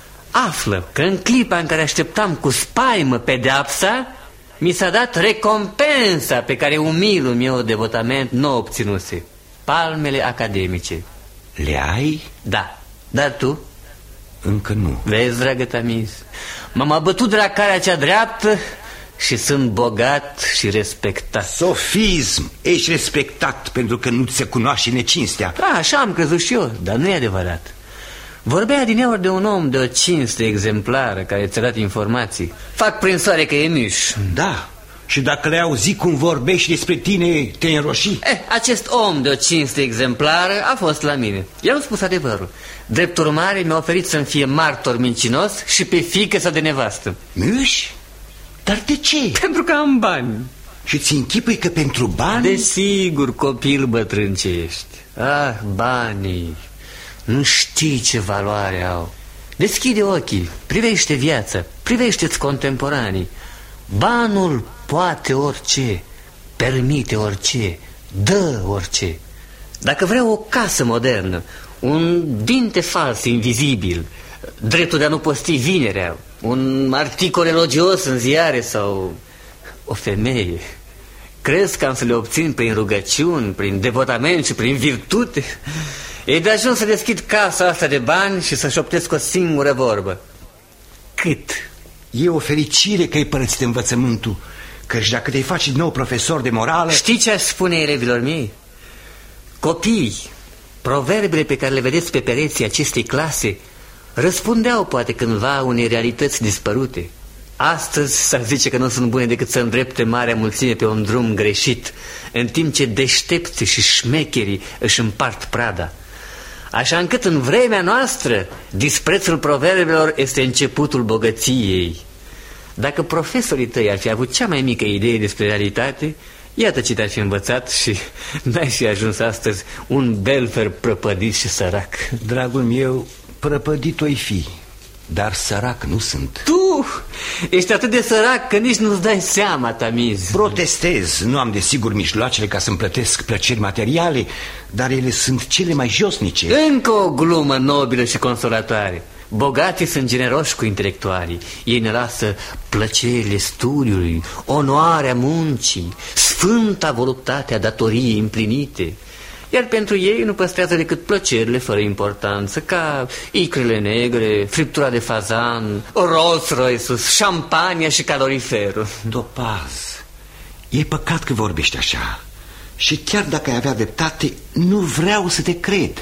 Speaker 18: Află că în clipa în care așteptam cu spaimă pedeapsa, mi s-a dat recompensa pe care umilul meu devotament nu o obținuse. Palmele academice.
Speaker 10: Le ai?
Speaker 18: Da. Dar tu?
Speaker 10: încă nu.
Speaker 18: Vezi, dragă Tamiz, m-am abătut de la calea cea dreaptă și sunt bogat și respectat.
Speaker 10: Sofism! Ești respectat pentru că nu ți se cunoaște necinstea.
Speaker 18: Da, așa am crezut și eu, dar nu e adevărat. Vorbea adineauri de un om de o cinste exemplară care ți-a dat informații. Fac prin soare că e miș.
Speaker 10: Da, și dacă le auzi cum vorbești despre tine, te înroșii.
Speaker 18: Acest om de o cinste exemplară a fost la mine. I-am spus adevărul. Drept urmare mi-a oferit să-mi fie martor mincinos și pe fiică sau de nevastă.
Speaker 10: Miș? Dar de ce?
Speaker 18: Pentru că am bani.
Speaker 10: Și ți închipui că pentru bani?
Speaker 18: Desigur, copil bătrân ce ești. Ah, banii. Nu știi ce valoare au. Deschide ochii, privește viața, privește-ți contemporanii. Banul poate orice, permite orice, dă orice. Dacă vreau o casă modernă, un dinte fals invizibil, dreptul de a nu posti vinerea, un articol elogios în ziare sau o femeie, crezi că am să le obțin prin rugăciuni, prin devotament și prin virtute? E de ajuns să deschid casa asta de bani și să șoptesc o singură vorbă. Cât?
Speaker 10: E o fericire că ai părăsit învățământul, căci dacă te-ai face din nou profesor de morală...
Speaker 18: Știi ce aș spune elevilor mei? Copii, proverbele pe care le vedeți pe pereții acestei clase răspundeau poate cândva unei realități dispărute. Astăzi s-ar zice că nu sunt bune decât să îndrepte marea mulțime pe un drum greșit, în timp ce deștepții și șmecherii își împart prada. Așa încât în vremea noastră disprețul proverbelor este începutul bogăției. Dacă profesorii tăi ar fi avut cea mai mică idee despre realitate, iată ce te-ar fi învățat și n-ai fi ajuns astăzi un belfer prăpădit și sărac.
Speaker 10: Dragul meu, prăpădit o-i fi, dar sărac nu sunt.
Speaker 18: Tu ești atât de sărac că nici nu-ți dai seama, Tamiz.
Speaker 10: Protestez, nu am desigur mijloacele ca să-mi plătesc plăceri materiale, dar ele sunt cele mai josnice.
Speaker 18: Încă o glumă nobilă și consolatoare. Bogații sunt generoși cu intelectualii. Ei ne lasă plăcerile studiului, onoarea muncii, sfânta voluptatea datoriei împlinite. Iar pentru ei nu păstrează decât plăcerile fără importanță, ca icrele negre, friptura de fazan, Rolls-Royce-ul, șampania și caloriferul.
Speaker 10: Topaz, e păcat că vorbești așa. Și chiar dacă ai avea dreptate, nu vreau să te cred.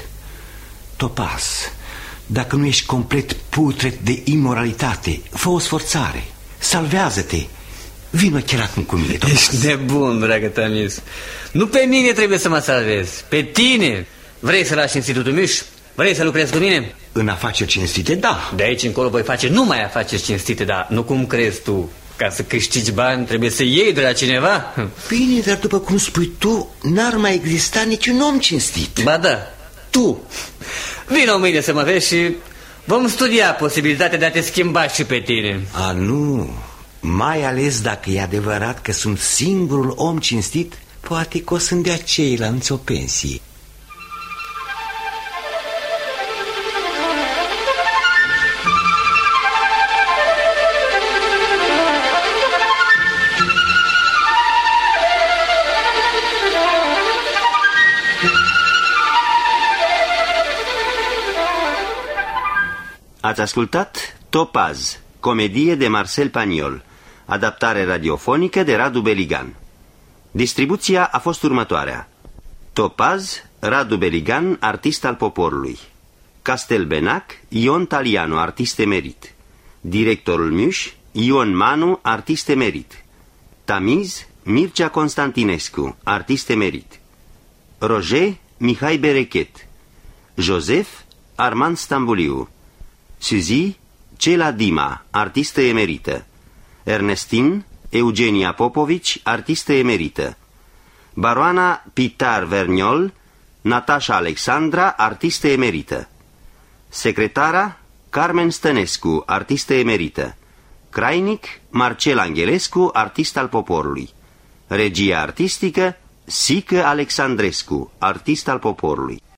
Speaker 10: Topaz, dacă nu ești complet putred de imoralitate, fă o sforțare, salvează-te. Vino chiar acum cu mine, Topaz.
Speaker 18: Ești nebun, dragă Tamiz. Nu pe mine trebuie să mă salvezi, pe tine. Vrei să lași institutul Miș? Vrei să lucrezi cu mine?
Speaker 10: În afaceri cinstite, da.
Speaker 18: De aici încolo voi face numai afaceri cinstite, da. Nu cum crezi tu. Ca să câștigi bani trebuie să iei de la cineva.
Speaker 10: Bine, dar după cum spui tu, n-ar mai exista niciun om cinstit.
Speaker 18: Ba da, tu. Vino mâine să mă vezi și vom studia posibilitatea de a te schimba și pe tine.
Speaker 10: A, nu. Mai ales dacă e adevărat că sunt singurul om cinstit, poate că o să-mi dea ceilalți o pensie.
Speaker 1: Ați ascultat Topaz, comedie de Marcel Pagnol, adaptare radiofonică de Radu Beligan. Distribuția a fost următoarea: Topaz, Radu Beligan, artist al poporului; Castelbenac, Ion Talianu, artist emerit; directorul Miuș, Ion Manu, artist emerit; Tamiz, Mircea Constantinescu, artist emerit; Roger, Mihai Berechet; Joseph, Armand Stambuliu; Suzy, Cela Dima, artistă emerită; Ernestin, Eugenia Popovici, artistă emerită; Baroana Pitar Verniol, Natasha Alexandra, artistă emerită; secretara Carmen Stănescu, artistă emerită; Crainic Marcel Angelescu, artist al poporului; regia artistică Sică Alexandrescu, artist al poporului.